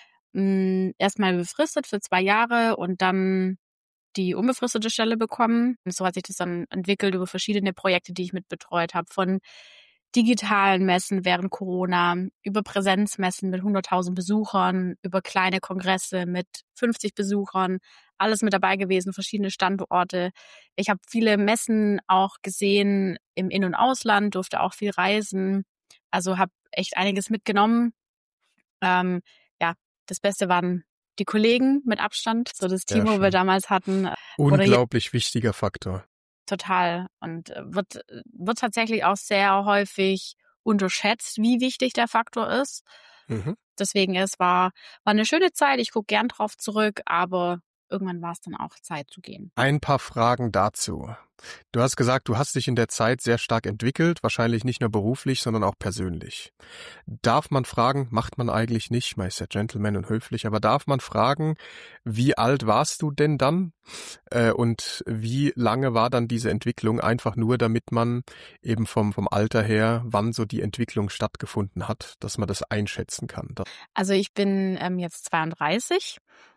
Mh, erstmal befristet für zwei Jahre und dann die unbefristete Stelle bekommen. Und so hat sich das dann entwickelt über verschiedene Projekte, die ich mitbetreut habe, von digitalen Messen während Corona, über Präsenzmessen mit hunderttausend Besuchern, über kleine Kongresse mit fünfzig Besuchern, alles mit dabei gewesen, verschiedene Standorte. Ich habe viele Messen auch gesehen im In- und Ausland, durfte auch viel reisen, also habe echt einiges mitgenommen. Ähm, ja, das Beste waren die Kollegen mit Abstand, so das Team, Sehr wo wir schön. damals hatten. Oder Unglaublich wichtiger Faktor. Total. Und wird, wird tatsächlich auch sehr häufig unterschätzt, wie wichtig der Faktor ist. Mhm. Deswegen, es war, war eine schöne Zeit. Ich gucke gern drauf zurück, aber irgendwann war es dann auch Zeit zu gehen. Ein paar Fragen dazu. Du hast gesagt, du hast dich in der Zeit sehr stark entwickelt, wahrscheinlich nicht nur beruflich, sondern auch persönlich. Darf man fragen, macht man eigentlich nicht, man ist ja Gentleman und höflich, aber darf man fragen, wie alt warst du denn dann? Äh, und wie lange war dann diese Entwicklung, einfach nur, damit man eben vom, vom Alter her, wann so die Entwicklung stattgefunden hat, dass man das einschätzen kann? Also ich bin ähm, jetzt zweiunddreißig.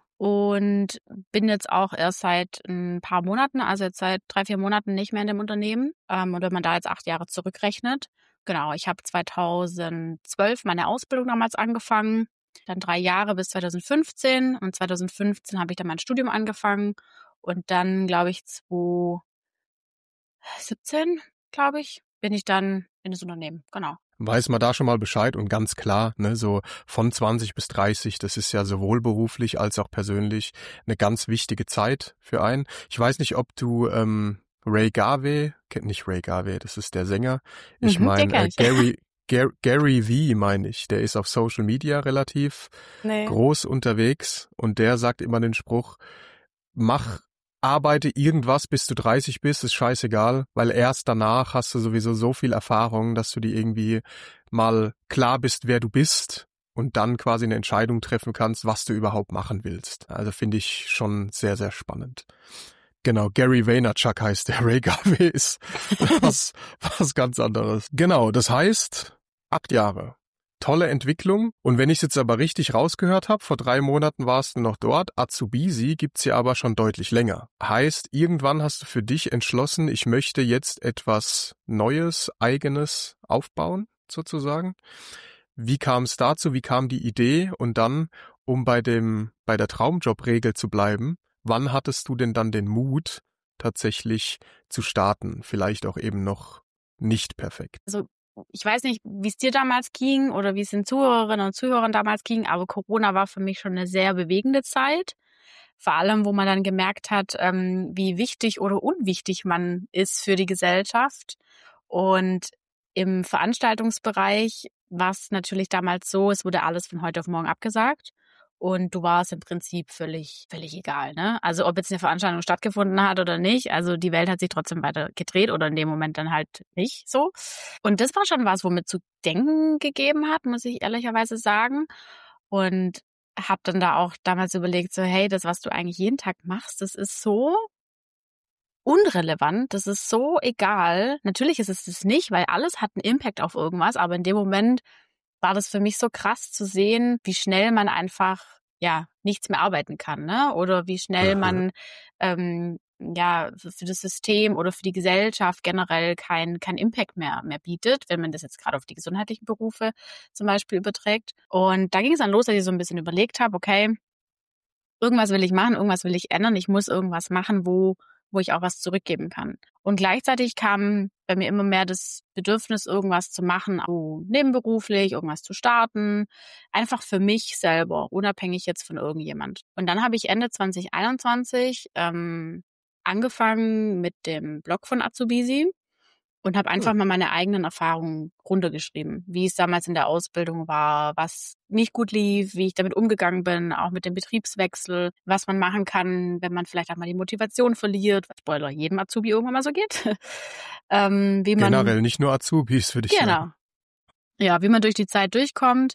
Und bin jetzt auch erst seit ein paar Monaten, also jetzt seit drei, vier Monaten nicht mehr in dem Unternehmen. Ähm, und wenn man da jetzt acht Jahre zurückrechnet, genau, ich habe zweitausendzwölf meine Ausbildung damals angefangen, dann drei Jahre bis zweitausendfünfzehn und zweitausendfünfzehn habe ich dann mein Studium angefangen und dann, glaube ich, zweitausendsiebzehn, glaube ich, bin ich dann in das Unternehmen, genau. Weiß man da schon mal Bescheid und ganz klar, ne, so von zwanzig bis dreißig, das ist ja sowohl beruflich als auch persönlich eine ganz wichtige Zeit für einen. Ich weiß nicht, ob du ähm, Ray Garvey, kennt nicht Ray Garvey, das ist der Sänger. Ich Mhm, den meine kenn äh, ich. Gary Gar, Gary Vee, meine ich, der ist auf Social Media relativ Nee. groß unterwegs und der sagt immer den Spruch, mach arbeite irgendwas, bis du dreißig bist, ist scheißegal, weil erst danach hast du sowieso so viel Erfahrung, dass du dir irgendwie mal klar bist, wer du bist und dann quasi eine Entscheidung treffen kannst, was du überhaupt machen willst. Also finde ich schon sehr, sehr spannend. Genau, Gary Vaynerchuk heißt der. Ray Garvey ist was, was ganz anderes. Genau, das heißt, acht Jahre. Tolle Entwicklung. Und wenn ich es jetzt aber richtig rausgehört habe, vor drei Monaten warst du noch dort. Atsubisi gibt's ja aber schon deutlich länger. Heißt, irgendwann hast du für dich entschlossen, ich möchte jetzt etwas Neues, Eigenes aufbauen, sozusagen. Wie kam es dazu? Wie kam die Idee? Und dann, um bei dem, bei der Traumjob-Regel zu bleiben, wann hattest du denn dann den Mut, tatsächlich zu starten? Vielleicht auch eben noch nicht perfekt. Also ich weiß nicht, wie es dir damals ging oder wie es den Zuhörerinnen und Zuhörern damals ging, aber Corona war für mich schon eine sehr bewegende Zeit. Vor allem, wo man dann gemerkt hat, ähm, wie wichtig oder unwichtig man ist für die Gesellschaft. Und im Veranstaltungsbereich war es natürlich damals so, es wurde alles von heute auf morgen abgesagt. Und du warst im Prinzip völlig, völlig egal, ne? Also ob jetzt eine Veranstaltung stattgefunden hat oder nicht, also die Welt hat sich trotzdem weiter gedreht oder in dem Moment dann halt nicht so. Und das war schon was, womit zu denken gegeben hat, muss ich ehrlicherweise sagen. Und habe dann da auch damals überlegt, so hey, das, was du eigentlich jeden Tag machst, das ist so unrelevant, das ist so egal. Natürlich ist es das nicht, weil alles hat einen Impact auf irgendwas, aber in dem Moment war das für mich so krass zu sehen, wie schnell man einfach ja nichts mehr arbeiten kann, ne? Oder wie schnell man ähm, ja für das System oder für die Gesellschaft generell kein kein Impact mehr mehr bietet, wenn man das jetzt gerade auf die gesundheitlichen Berufe zum Beispiel überträgt. Und da ging es dann los, dass ich so ein bisschen überlegt habe, okay, irgendwas will ich machen, irgendwas will ich ändern, ich muss irgendwas machen, wo wo ich auch was zurückgeben kann. Und gleichzeitig kam bei mir immer mehr das Bedürfnis, irgendwas zu machen, so nebenberuflich, irgendwas zu starten, einfach für mich selber, unabhängig jetzt von irgendjemand. Und dann habe ich Ende zwanzig einundzwanzig ähm, angefangen mit dem Blog von Atsubisi und habe einfach Hm. mal meine eigenen Erfahrungen runtergeschrieben, wie es damals in der Ausbildung war, was nicht gut lief, wie ich damit umgegangen bin, auch mit dem Betriebswechsel, was man machen kann, wenn man vielleicht auch mal die Motivation verliert. Spoiler, jedem Azubi irgendwann mal so geht. ähm, wie man Generell, nicht nur Azubis, würde ich genau, sagen. ja, wie man durch die Zeit durchkommt.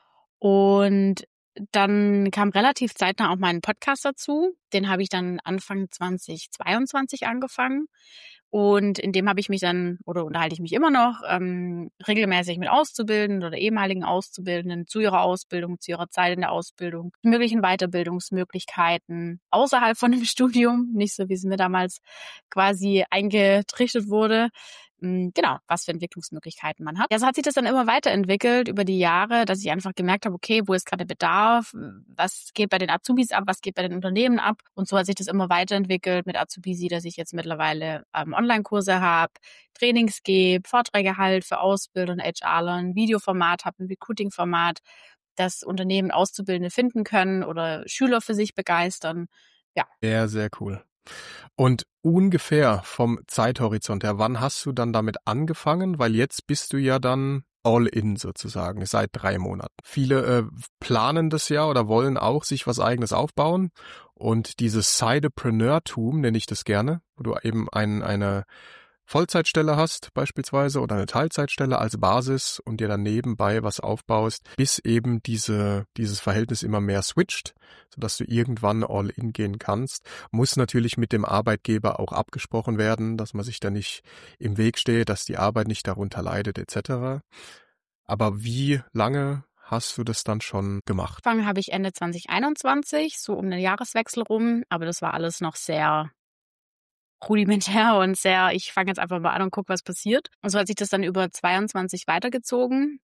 Und dann kam relativ zeitnah auch mein Podcast dazu. Den habe ich dann Anfang zwanzig zweiundzwanzig angefangen. Und in dem habe ich mich dann, oder unterhalte ich mich immer noch, ähm, regelmäßig mit Auszubildenden oder ehemaligen Auszubildenden zu ihrer Ausbildung, zu ihrer Zeit in der Ausbildung, möglichen Weiterbildungsmöglichkeiten außerhalb von dem Studium, nicht so, wie es mir damals quasi eingetrichtert wurde. Genau, was für Entwicklungsmöglichkeiten man hat. Ja, so hat sich das dann immer weiterentwickelt über die Jahre, dass ich einfach gemerkt habe, okay, wo ist gerade Bedarf, was geht bei den Azubis ab, was geht bei den Unternehmen ab. Und so hat sich das immer weiterentwickelt mit Azubisi, dass ich jetzt mittlerweile ähm, Online-Kurse habe, Trainings gebe, Vorträge halt für Ausbilder und HRler, ein Videoformat habe, ein Recruiting-Format, das Unternehmen Auszubildende finden können oder Schüler für sich begeistern. Ja. Sehr, sehr cool. Und ungefähr vom Zeithorizont her, wann hast du dann damit angefangen? Weil jetzt bist du ja dann all in sozusagen, seit drei Monaten. Viele äh, planen das ja oder wollen auch sich was Eigenes aufbauen. Und dieses Sidepreneurtum nenne ich das gerne, wo du eben ein, eine Vollzeitstelle hast beispielsweise oder eine Teilzeitstelle als Basis und dir dann nebenbei was aufbaust, bis eben diese dieses Verhältnis immer mehr switcht, sodass du irgendwann all in gehen kannst. Muss natürlich mit dem Arbeitgeber auch abgesprochen werden, dass man sich da nicht im Weg steht, dass die Arbeit nicht darunter leidet et cetera. Aber wie lange hast du das dann schon gemacht? Angefangen habe ich Ende zwanzig einundzwanzig, so um den Jahreswechsel rum, aber das war alles noch sehr rudimentär und sehr, ich fange jetzt einfach mal an und gucke, was passiert. Und so hat sich das dann über zweiundzwanzig weitergezogen.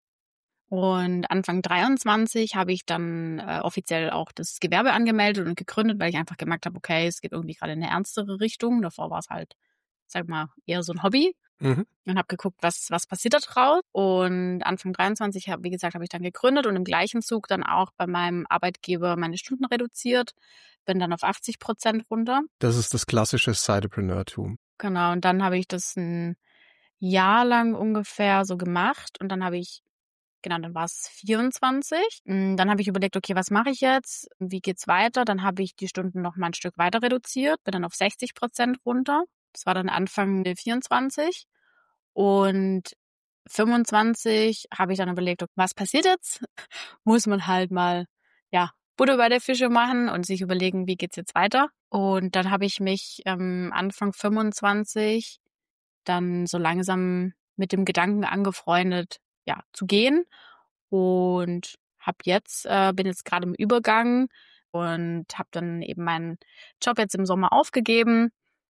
Und Anfang dreiundzwanzig habe ich dann äh, offiziell auch das Gewerbe angemeldet und gegründet, weil ich einfach gemerkt habe, okay, es geht irgendwie gerade in eine ernstere Richtung. Davor war es halt, sag mal, eher so ein Hobby. Mhm. Und habe geguckt, was was passiert da draus. Und Anfang dreiundzwanzig, hab, wie gesagt, habe ich dann gegründet und im gleichen Zug dann auch bei meinem Arbeitgeber meine Stunden reduziert. Bin dann auf achtzig Prozent runter. Das ist das klassische Sidepreneurtum. Genau, und dann habe ich das ein Jahr lang ungefähr so gemacht. Und dann habe ich, genau, dann war es vierundzwanzig. Dann habe ich überlegt, okay, was mache ich jetzt? Wie geht's weiter? Dann habe ich die Stunden noch mal ein Stück weiter reduziert. Bin dann auf sechzig Prozent runter. Das war dann Anfang vierundzwanzig. Und fünfundzwanzig habe ich dann überlegt, was passiert jetzt? Muss man halt mal, ja, Butter bei der Fische machen und sich überlegen, wie geht's jetzt weiter? Und dann habe ich mich ähm, Anfang fünfundzwanzig dann so langsam mit dem Gedanken angefreundet, ja, zu gehen. Und hab jetzt, äh, bin jetzt gerade im Übergang und habe dann eben meinen Job jetzt im Sommer aufgegeben.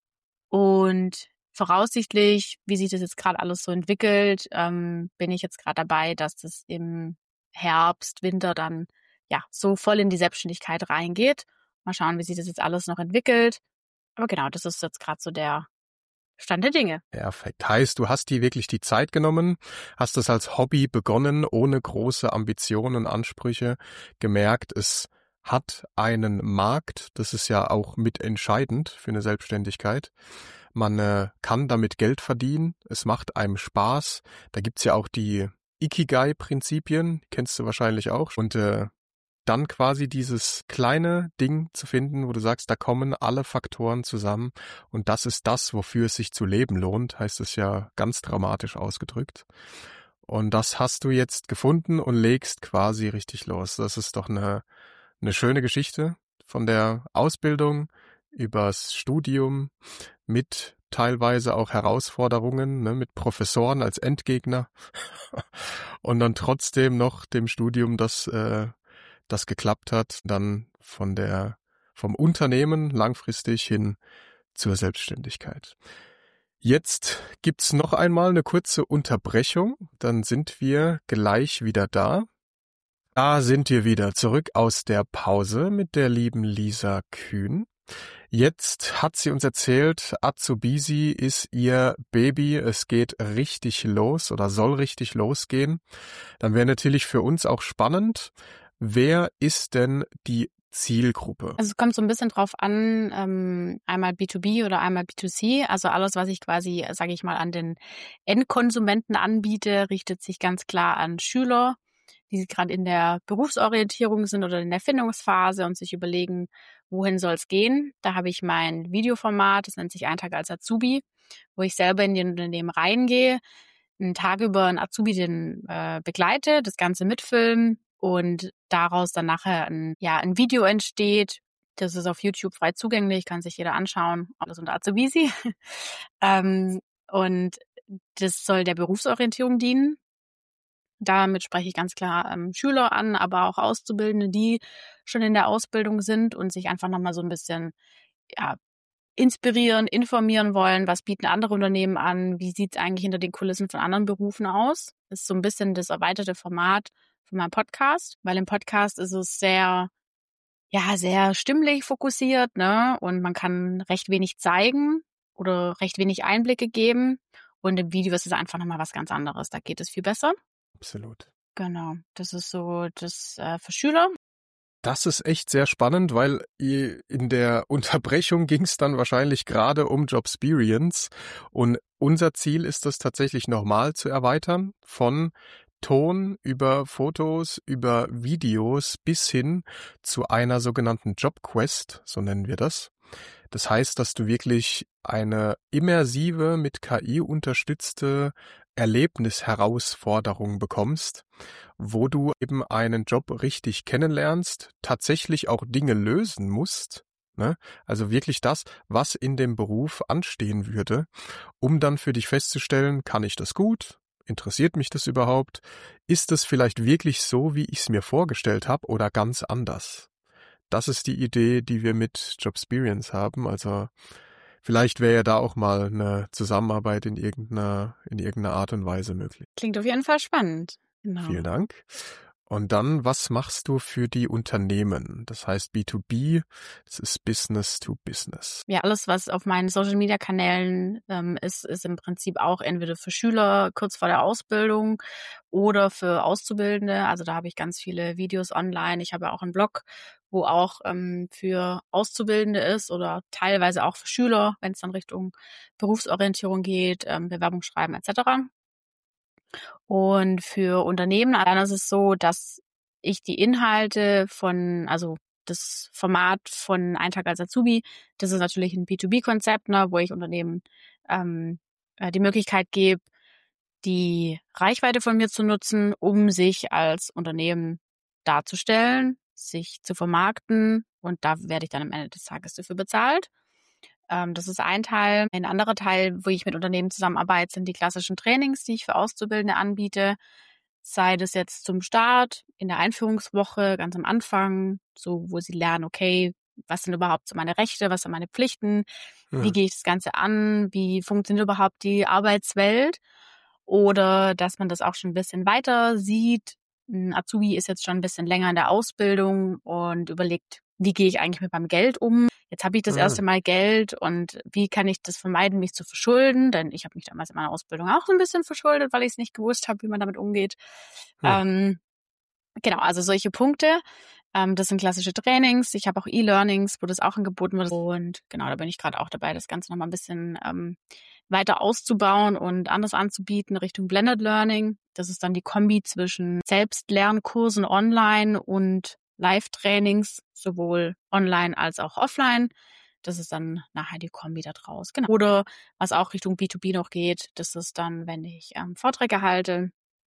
Und voraussichtlich, wie sich das jetzt gerade alles so entwickelt, ähm, bin ich jetzt gerade dabei, dass das im Herbst, Winter dann ja so voll in die Selbstständigkeit reingeht. Mal schauen, wie sich das jetzt alles noch entwickelt. Aber genau, das ist jetzt gerade so der Stand der Dinge. Perfekt. Heißt, du hast dir wirklich die Zeit genommen, hast es als Hobby begonnen, ohne große Ambitionen und Ansprüche, gemerkt, es hat einen Markt, das ist ja auch mitentscheidend für eine Selbstständigkeit. Man äh, kann damit Geld verdienen, es macht einem Spaß. Da gibt's ja auch die Ikigai-Prinzipien, kennst du wahrscheinlich auch. Und äh, dann quasi dieses kleine Ding zu finden, wo du sagst, da kommen alle Faktoren zusammen und das ist das, wofür es sich zu leben lohnt, heißt es ja ganz dramatisch ausgedrückt. Und das hast du jetzt gefunden und legst quasi richtig los. Das ist doch eine, eine schöne Geschichte von der Ausbildung übers Studium mit teilweise auch Herausforderungen, ne, mit Professoren als Endgegner und dann trotzdem noch dem Studium, das äh, das geklappt hat, dann von der vom Unternehmen langfristig hin zur Selbstständigkeit. Jetzt gibt's noch einmal eine kurze Unterbrechung, dann sind wir gleich wieder da. Da sind wir wieder zurück aus der Pause mit der lieben Lisa Kühn. Jetzt hat sie uns erzählt, Azubisi ist ihr Baby, es geht richtig los oder soll richtig losgehen. Dann wäre natürlich für uns auch spannend, wer ist denn die Zielgruppe? Also es kommt so ein bisschen drauf an, ähm, einmal B zwei B oder einmal B zwei C. Also alles, was ich quasi, sage ich mal, an den Endkonsumenten anbiete, richtet sich ganz klar an Schüler, die gerade in der Berufsorientierung sind oder in der Findungsphase und sich überlegen, wohin soll es gehen. Da habe ich mein Videoformat, das nennt sich Ein Tag als Azubi, wo ich selber in die Unternehmen reingehe, einen Tag über einen Azubi den äh, begleite, das Ganze mitfilmen und daraus dann nachher ein, ja, ein Video entsteht. Das ist auf YouTube frei zugänglich, kann sich jeder anschauen, alles unter Azubisi. ähm, und das soll der Berufsorientierung dienen. Damit spreche ich ganz klar ähm, Schüler an, aber auch Auszubildende, die schon in der Ausbildung sind und sich einfach nochmal so ein bisschen ja, inspirieren, informieren wollen, was bieten andere Unternehmen an, wie sieht es eigentlich hinter den Kulissen von anderen Berufen aus. Das ist so ein bisschen das erweiterte Format von meinem Podcast, weil im Podcast ist es sehr, ja, sehr stimmlich fokussiert, ne? Und man kann recht wenig zeigen oder recht wenig Einblicke geben. Und im Video ist es einfach nochmal was ganz anderes. Da geht es viel besser. Absolut. Genau, das ist so das äh, für Schüler. Das ist echt sehr spannend, weil in der Unterbrechung ging es dann wahrscheinlich gerade um Jobsperience und unser Ziel ist es tatsächlich nochmal zu erweitern von Ton über Fotos, über Videos bis hin zu einer sogenannten Jobquest, so nennen wir das. Das heißt, dass du wirklich eine immersive, mit K I unterstützte Erlebnisherausforderung bekommst, wo du eben einen Job richtig kennenlernst, tatsächlich auch Dinge lösen musst, ne? Also wirklich das, was in dem Beruf anstehen würde, um dann für dich festzustellen, kann ich das gut? Interessiert mich das überhaupt? Ist es vielleicht wirklich so, wie ich es mir vorgestellt habe oder ganz anders? Das ist die Idee, die wir mit Jobsperience haben. Also vielleicht wäre ja da auch mal eine Zusammenarbeit in irgendeiner, in irgendeiner Art und Weise möglich. Klingt auf jeden Fall spannend. Genau. Vielen Dank. Und dann, was machst du für die Unternehmen? Das heißt B zwei B, das ist Business to Business. Ja, alles, was auf meinen Social-Media-Kanälen ähm, ist, ist im Prinzip auch entweder für Schüler kurz vor der Ausbildung oder für Auszubildende. Also da habe ich ganz viele Videos online. Ich habe auch einen Blog, wo auch ähm, für Auszubildende ist oder teilweise auch für Schüler, wenn es dann Richtung Berufsorientierung geht, ähm, Bewerbung schreiben et cetera. Und für Unternehmen, dann ist es so, dass ich die Inhalte von, also das Format von Ein Tag als Azubi, das ist natürlich ein B zwei B-Konzept, ne, wo ich Unternehmen ähm, die Möglichkeit gebe, die Reichweite von mir zu nutzen, um sich als Unternehmen darzustellen, sich zu vermarkten und da werde ich dann am Ende des Tages dafür bezahlt. Das ist ein Teil. Ein anderer Teil, wo ich mit Unternehmen zusammenarbeite, sind die klassischen Trainings, die ich für Auszubildende anbiete. Sei das jetzt zum Start, in der Einführungswoche, ganz am Anfang, so wo sie lernen, okay, was sind überhaupt so meine Rechte, was sind meine Pflichten, Ja. wie gehe ich das Ganze an, wie funktioniert überhaupt die Arbeitswelt. Oder dass man das auch schon ein bisschen weiter sieht. Ein Azubi ist jetzt schon ein bisschen länger in der Ausbildung und überlegt, wie gehe ich eigentlich mit meinem Geld um? Jetzt habe ich das Ja. erste Mal Geld und wie kann ich das vermeiden, mich zu verschulden? Denn ich habe mich damals in meiner Ausbildung auch so ein bisschen verschuldet, weil ich es nicht gewusst habe, wie man damit umgeht. Ja. Ähm, genau, also solche Punkte. Ähm, das sind klassische Trainings. Ich habe auch E-Learnings, wo das auch angeboten wird. Und genau, da bin ich gerade auch dabei, das Ganze nochmal ein bisschen ähm, weiter auszubauen und anders anzubieten Richtung Blended Learning. Das ist dann die Kombi zwischen Selbstlernkursen online und Live-Trainings, sowohl online als auch offline. Das ist dann nachher die Kombi da draus. Genau. Oder was auch Richtung B zwei B noch geht, das ist dann, wenn ich ähm, Vorträge halte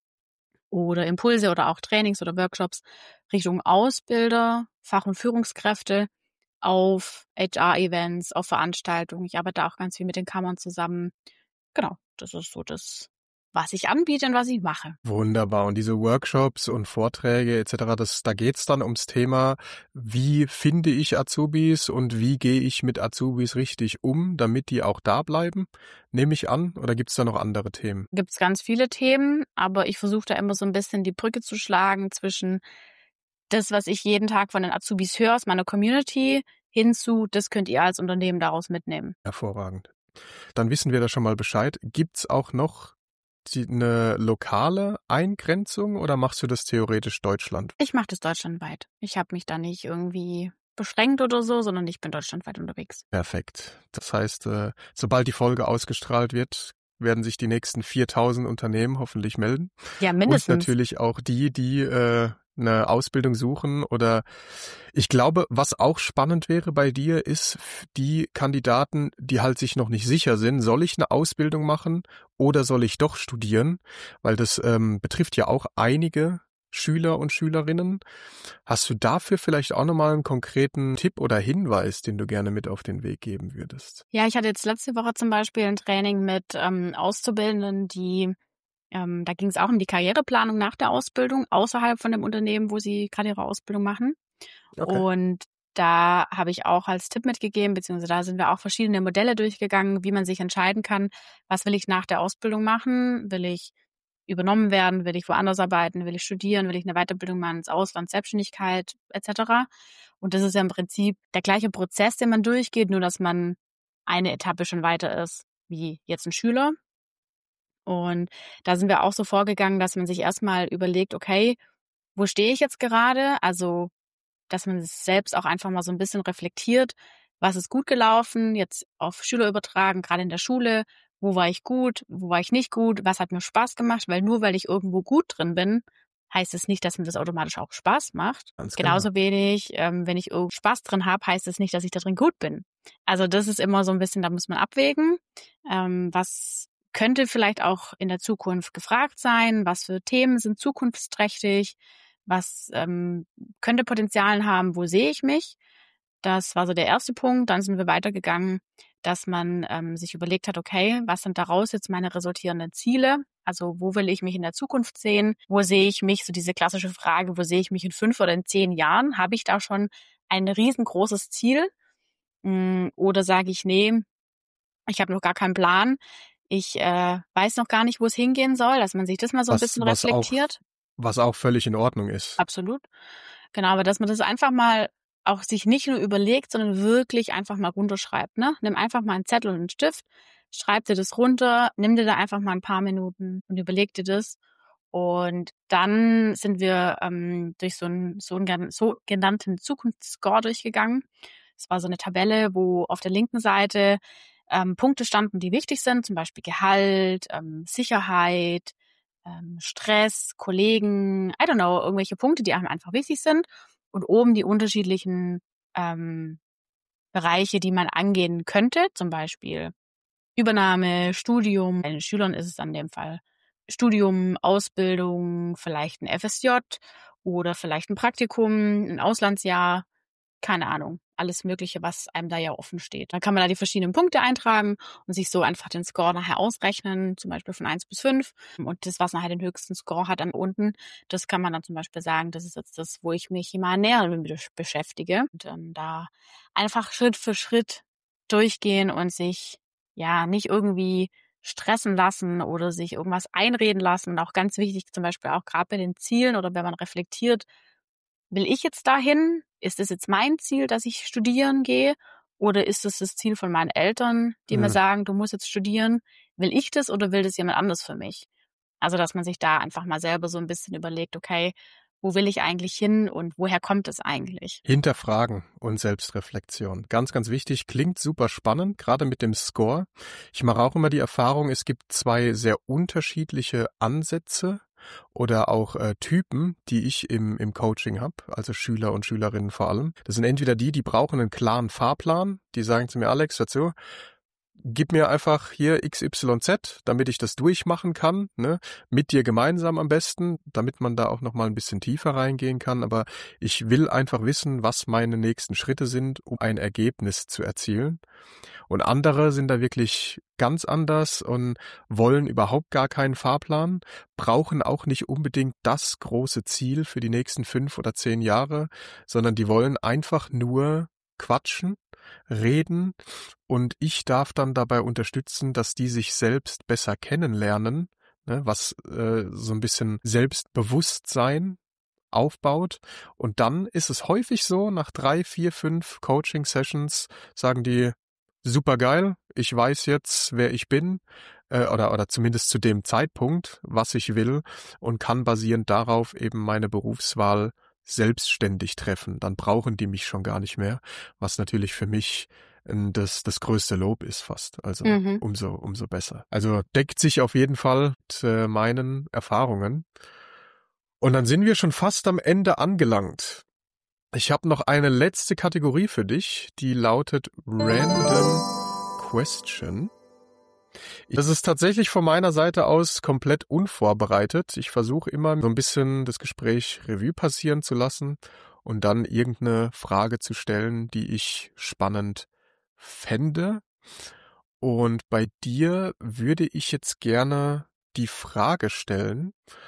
oder Impulse oder auch Trainings oder Workshops Richtung Ausbilder, Fach- und Führungskräfte auf H R-Events, auf Veranstaltungen. Ich arbeite auch ganz viel mit den Kammern zusammen. Genau, das ist so das, was ich anbiete und was ich mache. Wunderbar. Und diese Workshops und Vorträge et cetera, das, da geht's dann ums Thema, wie finde ich Azubis und wie gehe ich mit Azubis richtig um, damit die auch da bleiben, nehme ich an? Oder gibt's da noch andere Themen? Gibt es ganz viele Themen, aber ich versuche da immer so ein bisschen die Brücke zu schlagen zwischen das, was ich jeden Tag von den Azubis höre aus meiner Community, hinzu, das könnt ihr als Unternehmen daraus mitnehmen. Hervorragend. Dann wissen wir da schon mal Bescheid. Gibt's auch noch die, eine lokale Eingrenzung oder machst du das theoretisch Deutschland? Ich mache das deutschlandweit. Ich habe mich da nicht irgendwie beschränkt oder so, sondern ich bin deutschlandweit unterwegs. Perfekt. Das heißt, äh, sobald die Folge ausgestrahlt wird, werden sich die nächsten viertausend Unternehmen hoffentlich melden. Ja, Und mindestens. natürlich auch die, die äh, eine Ausbildung suchen oder ich glaube, was auch spannend wäre bei dir, ist die Kandidaten, die halt sich noch nicht sicher sind, soll ich eine Ausbildung machen oder soll ich doch studieren? Weil das ähm, betrifft ja auch einige Schüler und Schülerinnen. Hast du dafür vielleicht auch nochmal einen konkreten Tipp oder Hinweis, den du gerne mit auf den Weg geben würdest? Ja, ich hatte jetzt letzte Woche zum Beispiel ein Training mit ähm, Auszubildenden, die Ähm, da ging es auch um die Karriereplanung nach der Ausbildung, außerhalb von dem Unternehmen, wo sie gerade ihre Ausbildung machen. Okay. Und da habe ich auch als Tipp mitgegeben, beziehungsweise da sind wir auch verschiedene Modelle durchgegangen, wie man sich entscheiden kann, was will ich nach der Ausbildung machen? Will ich übernommen werden? Will ich woanders arbeiten? Will ich studieren? Will ich eine Weiterbildung machen ins Ausland, Selbstständigkeit et cetera? Und das ist ja im Prinzip der gleiche Prozess, den man durchgeht, nur dass man eine Etappe schon weiter ist, wie jetzt ein Schüler. Und da sind wir auch so vorgegangen, dass man sich erstmal überlegt, okay, wo stehe ich jetzt gerade? Also, dass man es selbst auch einfach mal so ein bisschen reflektiert, was ist gut gelaufen, jetzt auf Schüler übertragen, gerade in der Schule, wo war ich gut, wo war ich nicht gut, was hat mir Spaß gemacht, weil nur weil ich irgendwo gut drin bin, heißt es nicht, dass mir das automatisch auch Spaß macht. Ganz genau. Genauso wenig, ähm, wenn ich irgendwo Spaß drin habe, heißt es nicht, dass ich da drin gut bin. Also das ist immer so ein bisschen, da muss man abwägen, ähm, was könnte vielleicht auch in der Zukunft gefragt sein, was für Themen sind zukunftsträchtig, was ähm, könnte Potenzialen haben, wo sehe ich mich. Das war so der erste Punkt. Dann sind wir weitergegangen, dass man ähm, sich überlegt hat, okay, was sind daraus jetzt meine resultierenden Ziele? Also wo will ich mich in der Zukunft sehen? Wo sehe ich mich, so diese klassische Frage, wo sehe ich mich in fünf oder in zehn Jahren? Habe ich da schon ein riesengroßes Ziel? Oder sage ich, nee, ich habe noch gar keinen Plan. Ich äh, weiß noch gar nicht, wo es hingehen soll, dass man sich das mal so ein Was, bisschen was auch, reflektiert. was auch völlig in Ordnung ist. Absolut. Genau, aber dass man das einfach mal auch sich nicht nur überlegt, sondern wirklich einfach mal runterschreibt. Ne? Nimm einfach mal einen Zettel und einen Stift, schreib dir das runter, nimm dir da einfach mal ein paar Minuten und überleg dir das. Und dann sind wir ähm, durch so einen so einen sogenannten Zukunftsscore durchgegangen. Es war so eine Tabelle, wo auf der linken Seite ähm, Punkte standen, die wichtig sind, zum Beispiel Gehalt, ähm, Sicherheit, ähm, Stress, Kollegen, I don't know, irgendwelche Punkte, die einem einfach wichtig sind. Und oben die unterschiedlichen ähm, Bereiche, die man angehen könnte, zum Beispiel Übernahme, Studium. Bei den Schülern ist es dann in dem Fall Studium, Ausbildung, vielleicht ein F S J oder vielleicht ein Praktikum, ein Auslandsjahr. Keine Ahnung, alles Mögliche, was einem da ja offen steht. Dann kann man da die verschiedenen Punkte eintragen und sich so einfach den Score nachher ausrechnen, zum Beispiel von eins bis fünf. Und das, was nachher den höchsten Score hat dann unten, das kann man dann zum Beispiel sagen, das ist jetzt das, wo ich mich mal näher damit beschäftige. Und ähm, da einfach Schritt für Schritt durchgehen und sich ja nicht irgendwie stressen lassen oder sich irgendwas einreden lassen. Und auch ganz wichtig, zum Beispiel auch gerade bei den Zielen oder wenn man reflektiert, will ich jetzt dahin? Ist es jetzt mein Ziel, dass ich studieren gehe? Oder ist es das Ziel von meinen Eltern, die Mhm. mir sagen, du musst jetzt studieren? Will ich das oder will das jemand anders für mich? Also, dass man sich da einfach mal selber so ein bisschen überlegt, okay, wo will ich eigentlich hin und woher kommt es eigentlich? Hinterfragen und Selbstreflexion. Ganz, ganz wichtig. Klingt super spannend, gerade mit dem Score. Ich mache auch immer die Erfahrung, es gibt zwei sehr unterschiedliche Ansätze oder auch äh, Typen, die ich im, im Coaching habe, also Schüler und Schülerinnen vor allem. Das sind entweder die, die brauchen einen klaren Fahrplan, die sagen zu mir, Alex, hör zu, gib mir einfach hier X Y Z, damit ich das durchmachen kann, ne? Mit dir gemeinsam am besten, damit man da auch noch mal ein bisschen tiefer reingehen kann. Aber ich will einfach wissen, was meine nächsten Schritte sind, um ein Ergebnis zu erzielen. Und andere sind da wirklich ganz anders und wollen überhaupt gar keinen Fahrplan, brauchen auch nicht unbedingt das große Ziel für die nächsten fünf oder zehn Jahre, sondern die wollen einfach nur quatschen, reden und ich darf dann dabei unterstützen, dass die sich selbst besser kennenlernen, ne, was äh, so ein bisschen Selbstbewusstsein aufbaut. Und dann ist es häufig so, nach drei, vier, fünf Coaching-Sessions sagen die, super geil, ich weiß jetzt, wer ich bin, äh, oder, oder zumindest zu dem Zeitpunkt, was ich will und kann basierend darauf eben meine Berufswahl selbstständig treffen. Dann brauchen die mich schon gar nicht mehr, was natürlich für mich ähm, das, das größte Lob ist fast. Also Mhm. umso, umso besser. Also deckt sich auf jeden Fall mit äh, meinen Erfahrungen. Und dann sind wir schon fast am Ende angelangt. Ich habe noch eine letzte Kategorie für dich, die lautet Random Question. Das ist tatsächlich von meiner Seite aus komplett unvorbereitet. Ich versuche immer so ein bisschen das Gespräch Revue passieren zu lassen und dann irgendeine Frage zu stellen, die ich spannend fände. Und bei dir würde ich jetzt gerne die Frage stellen,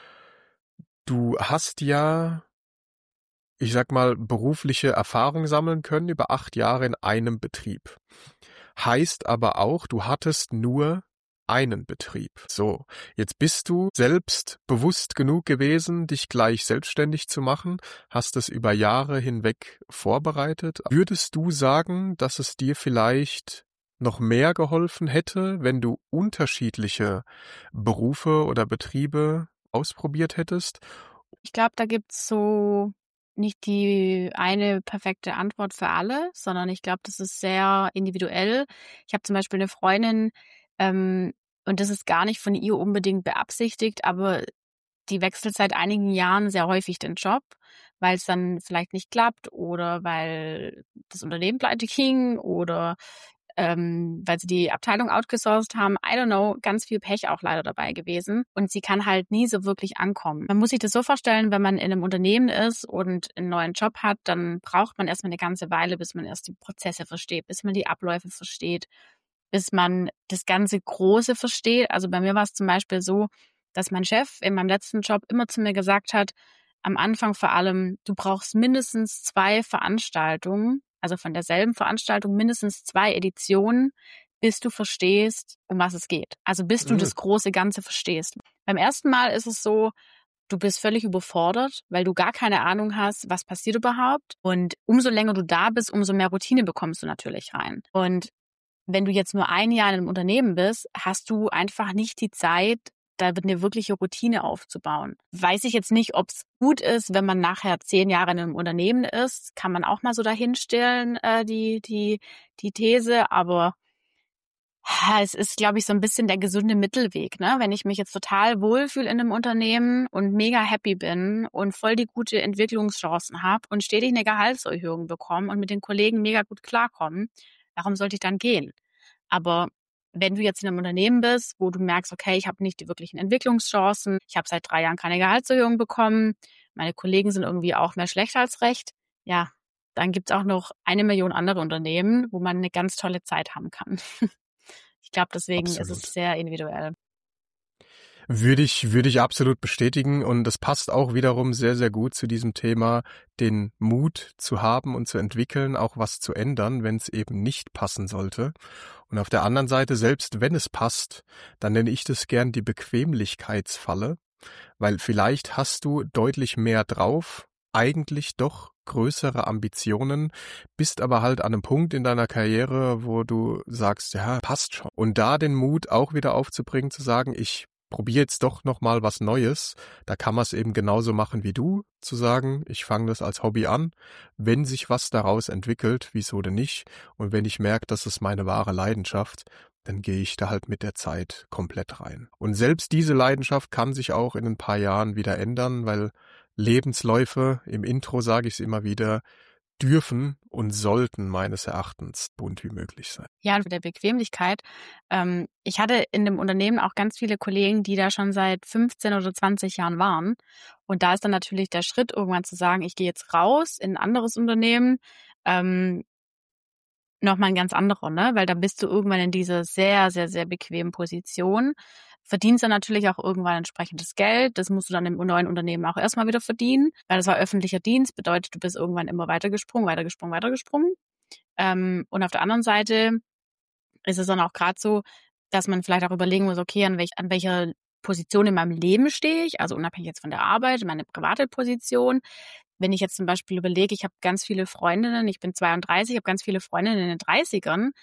du hast ja, ich sag mal, berufliche Erfahrung sammeln können über acht Jahre in einem Betrieb. Heißt aber auch, du hattest nur einen Betrieb. So, jetzt bist du selbst bewusst genug gewesen, dich gleich selbstständig zu machen, hast es über Jahre hinweg vorbereitet. Würdest du sagen, dass es dir vielleicht noch mehr geholfen hätte, wenn du unterschiedliche Berufe oder Betriebe ausprobiert hättest? Ich glaube, da gibt's so nicht die eine perfekte Antwort für alle, sondern ich glaube, das ist sehr individuell. Ich habe zum Beispiel eine Freundin, ähm, und das ist gar nicht von ihr unbedingt beabsichtigt, aber die wechselt seit einigen Jahren sehr häufig den Job, weil es dann vielleicht nicht klappt oder weil das Unternehmen pleite ging oder ähm, weil sie die Abteilung outgesourced haben. I don't know, ganz viel Pech auch leider dabei gewesen. Und sie kann halt nie so wirklich ankommen. Man muss sich das so vorstellen, wenn man in einem Unternehmen ist und einen neuen Job hat, dann braucht man erstmal eine ganze Weile, bis man erst die Prozesse versteht, bis man die Abläufe versteht, bis man das ganze Große versteht. Also bei mir war es zum Beispiel so, dass mein Chef in meinem letzten Job immer zu mir gesagt hat, am Anfang vor allem, du brauchst mindestens zwei Veranstaltungen, also von derselben Veranstaltung mindestens zwei Editionen, bis du verstehst, um was es geht. Also bis du Mhm. das große Ganze verstehst. Beim ersten Mal ist es so, du bist völlig überfordert, weil du gar keine Ahnung hast, was passiert überhaupt. Und umso länger du da bist, umso mehr Routine bekommst du natürlich rein. Und wenn du jetzt nur ein Jahr in einem Unternehmen bist, hast du einfach nicht die Zeit, da eine wirkliche Routine aufzubauen. Weiß ich jetzt nicht, ob es gut ist, wenn man nachher zehn Jahre in einem Unternehmen ist, kann man auch mal so dahinstellen, äh, die, die, die These, aber es ist, glaube ich, so ein bisschen der gesunde Mittelweg, ne? Wenn ich mich jetzt total wohlfühle in einem Unternehmen und mega happy bin und voll die gute Entwicklungschancen habe und stetig eine Gehaltserhöhung bekomme und mit den Kollegen mega gut klarkommen, warum sollte ich dann gehen? Aber wenn du jetzt in einem Unternehmen bist, wo du merkst, okay, ich habe nicht die wirklichen Entwicklungschancen, ich habe seit drei Jahren keine Gehaltserhöhung bekommen, meine Kollegen sind irgendwie auch mehr schlecht als recht, ja, dann gibt's auch noch eine Million andere Unternehmen, wo man eine ganz tolle Zeit haben kann. Ich glaube, deswegen ist Absolut. es sehr individuell. Würde ich, würde ich absolut bestätigen und das passt auch wiederum sehr, sehr gut zu diesem Thema, den Mut zu haben und zu entwickeln, auch was zu ändern, wenn es eben nicht passen sollte. Und auf der anderen Seite, selbst wenn es passt, dann nenne ich das gern die Bequemlichkeitsfalle, weil vielleicht hast du deutlich mehr drauf, eigentlich doch größere Ambitionen, bist aber halt an einem Punkt in deiner Karriere, wo du sagst, ja, passt schon. Und da den Mut auch wieder aufzubringen, zu sagen, ich probiere jetzt doch nochmal was Neues. Da kann man es eben genauso machen wie du, zu sagen, ich fange das als Hobby an. Wenn sich was daraus entwickelt, wieso denn nicht? Und wenn ich merke, das ist meine wahre Leidenschaft, dann gehe ich da halt mit der Zeit komplett rein. Und selbst diese Leidenschaft kann sich auch in ein paar Jahren wieder ändern, weil Lebensläufe, im Intro sage ich es immer wieder, dürfen und sollten meines Erachtens bunt wie möglich sein. Ja, und mit der Bequemlichkeit. Ähm, ich hatte in dem Unternehmen auch ganz viele Kollegen, die da schon seit fünfzehn oder zwanzig Jahren waren. Und da ist dann natürlich der Schritt, irgendwann zu sagen, ich gehe jetzt raus in ein anderes Unternehmen, ähm, nochmal ein ganz anderer, ne? Weil dann bist du irgendwann in dieser sehr, sehr, sehr bequemen Position. Verdienst dann natürlich auch irgendwann entsprechendes Geld. Das musst du dann im neuen Unternehmen auch erstmal wieder verdienen, weil das war öffentlicher Dienst, bedeutet, du bist irgendwann immer weitergesprungen, weitergesprungen, weitergesprungen. Ähm, und auf der anderen Seite ist es dann auch gerade so, dass man vielleicht auch überlegen muss, okay, an, welch, an welcher Position in meinem Leben stehe ich, also unabhängig jetzt von der Arbeit, meine private Position. Wenn ich jetzt zum Beispiel überlege, ich habe ganz viele Freundinnen, ich bin zweiunddreißig, ich habe ganz viele Freundinnen in den dreißigern,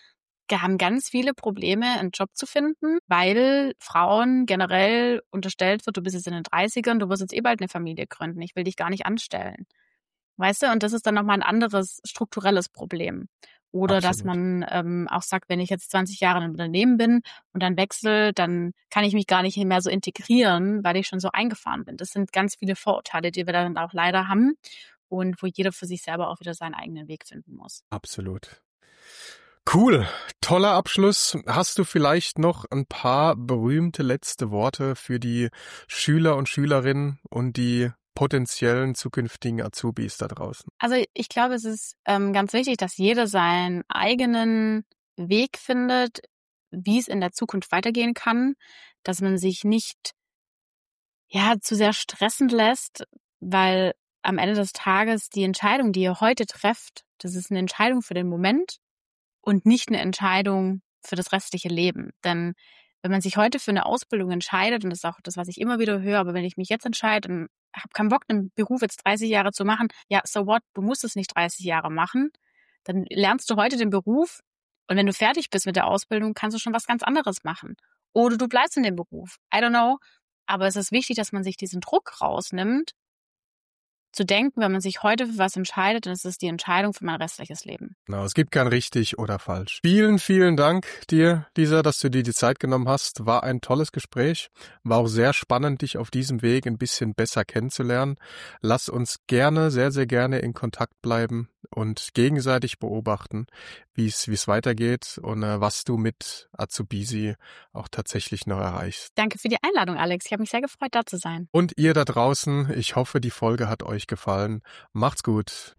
haben ganz viele Probleme, einen Job zu finden, weil Frauen generell unterstellt wird, du bist jetzt in den dreißigern, du wirst jetzt eh bald eine Familie gründen, ich will dich gar nicht anstellen. Weißt du, und das ist dann nochmal ein anderes strukturelles Problem. Oder Absolut. Dass man ähm, auch sagt, wenn ich jetzt zwanzig Jahre in einem Unternehmen bin und dann wechsle, dann kann ich mich gar nicht mehr so integrieren, weil ich schon so eingefahren bin. Das sind ganz viele Vorurteile, die wir dann auch leider haben und wo jeder für sich selber auch wieder seinen eigenen Weg finden muss. Absolut. Cool, toller Abschluss. Hast du vielleicht noch ein paar berühmte letzte Worte für die Schüler und Schülerinnen und die potenziellen zukünftigen Azubis da draußen? Also ich glaube, es ist ähm, ganz wichtig, dass jeder seinen eigenen Weg findet, wie es in der Zukunft weitergehen kann, dass man sich nicht ja zu sehr stressen lässt, weil am Ende des Tages die Entscheidung, die ihr heute trefft, das ist eine Entscheidung für den Moment und nicht eine Entscheidung für das restliche Leben. Denn wenn man sich heute für eine Ausbildung entscheidet, und das ist auch das, was ich immer wieder höre, aber wenn ich mich jetzt entscheide und habe keinen Bock, einen Beruf jetzt dreißig Jahre zu machen, ja, so what, du musst es nicht dreißig Jahre machen, dann lernst du heute den Beruf und wenn du fertig bist mit der Ausbildung, kannst du schon was ganz anderes machen. Oder du bleibst in dem Beruf. I don't know. Aber es ist wichtig, dass man sich diesen Druck rausnimmt, zu denken, wenn man sich heute für was entscheidet, dann ist es die Entscheidung für mein restliches Leben. Genau, es gibt kein richtig oder falsch. Vielen, vielen Dank dir, Lisa, dass du dir die Zeit genommen hast. War ein tolles Gespräch. War auch sehr spannend, dich auf diesem Weg ein bisschen besser kennenzulernen. Lass uns gerne, sehr, sehr gerne in Kontakt bleiben und gegenseitig beobachten, wie es wie es weitergeht und äh, was du mit Azubisi auch tatsächlich noch erreichst. Danke für die Einladung, Alex. Ich habe mich sehr gefreut, da zu sein. Und ihr da draußen, ich hoffe, die Folge hat euch gefallen. Macht's gut.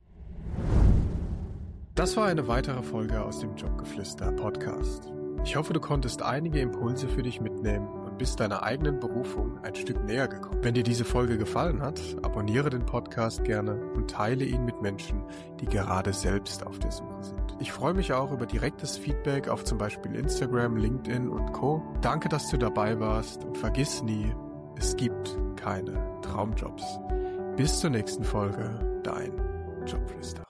Das war eine weitere Folge aus dem Jobgeflüster Podcast. Ich hoffe, du konntest einige Impulse für dich mitnehmen und bist deiner eigenen Berufung ein Stück näher gekommen. Wenn dir diese Folge gefallen hat, abonniere den Podcast gerne und teile ihn mit Menschen, die gerade selbst auf der Suche sind. Ich freue mich auch über direktes Feedback auf zum Beispiel Instagram, LinkedIn und Co. Danke, dass du dabei warst und vergiss nie, es gibt keine Traumjobs. Bis zur nächsten Folge, dein Jobgeflüster.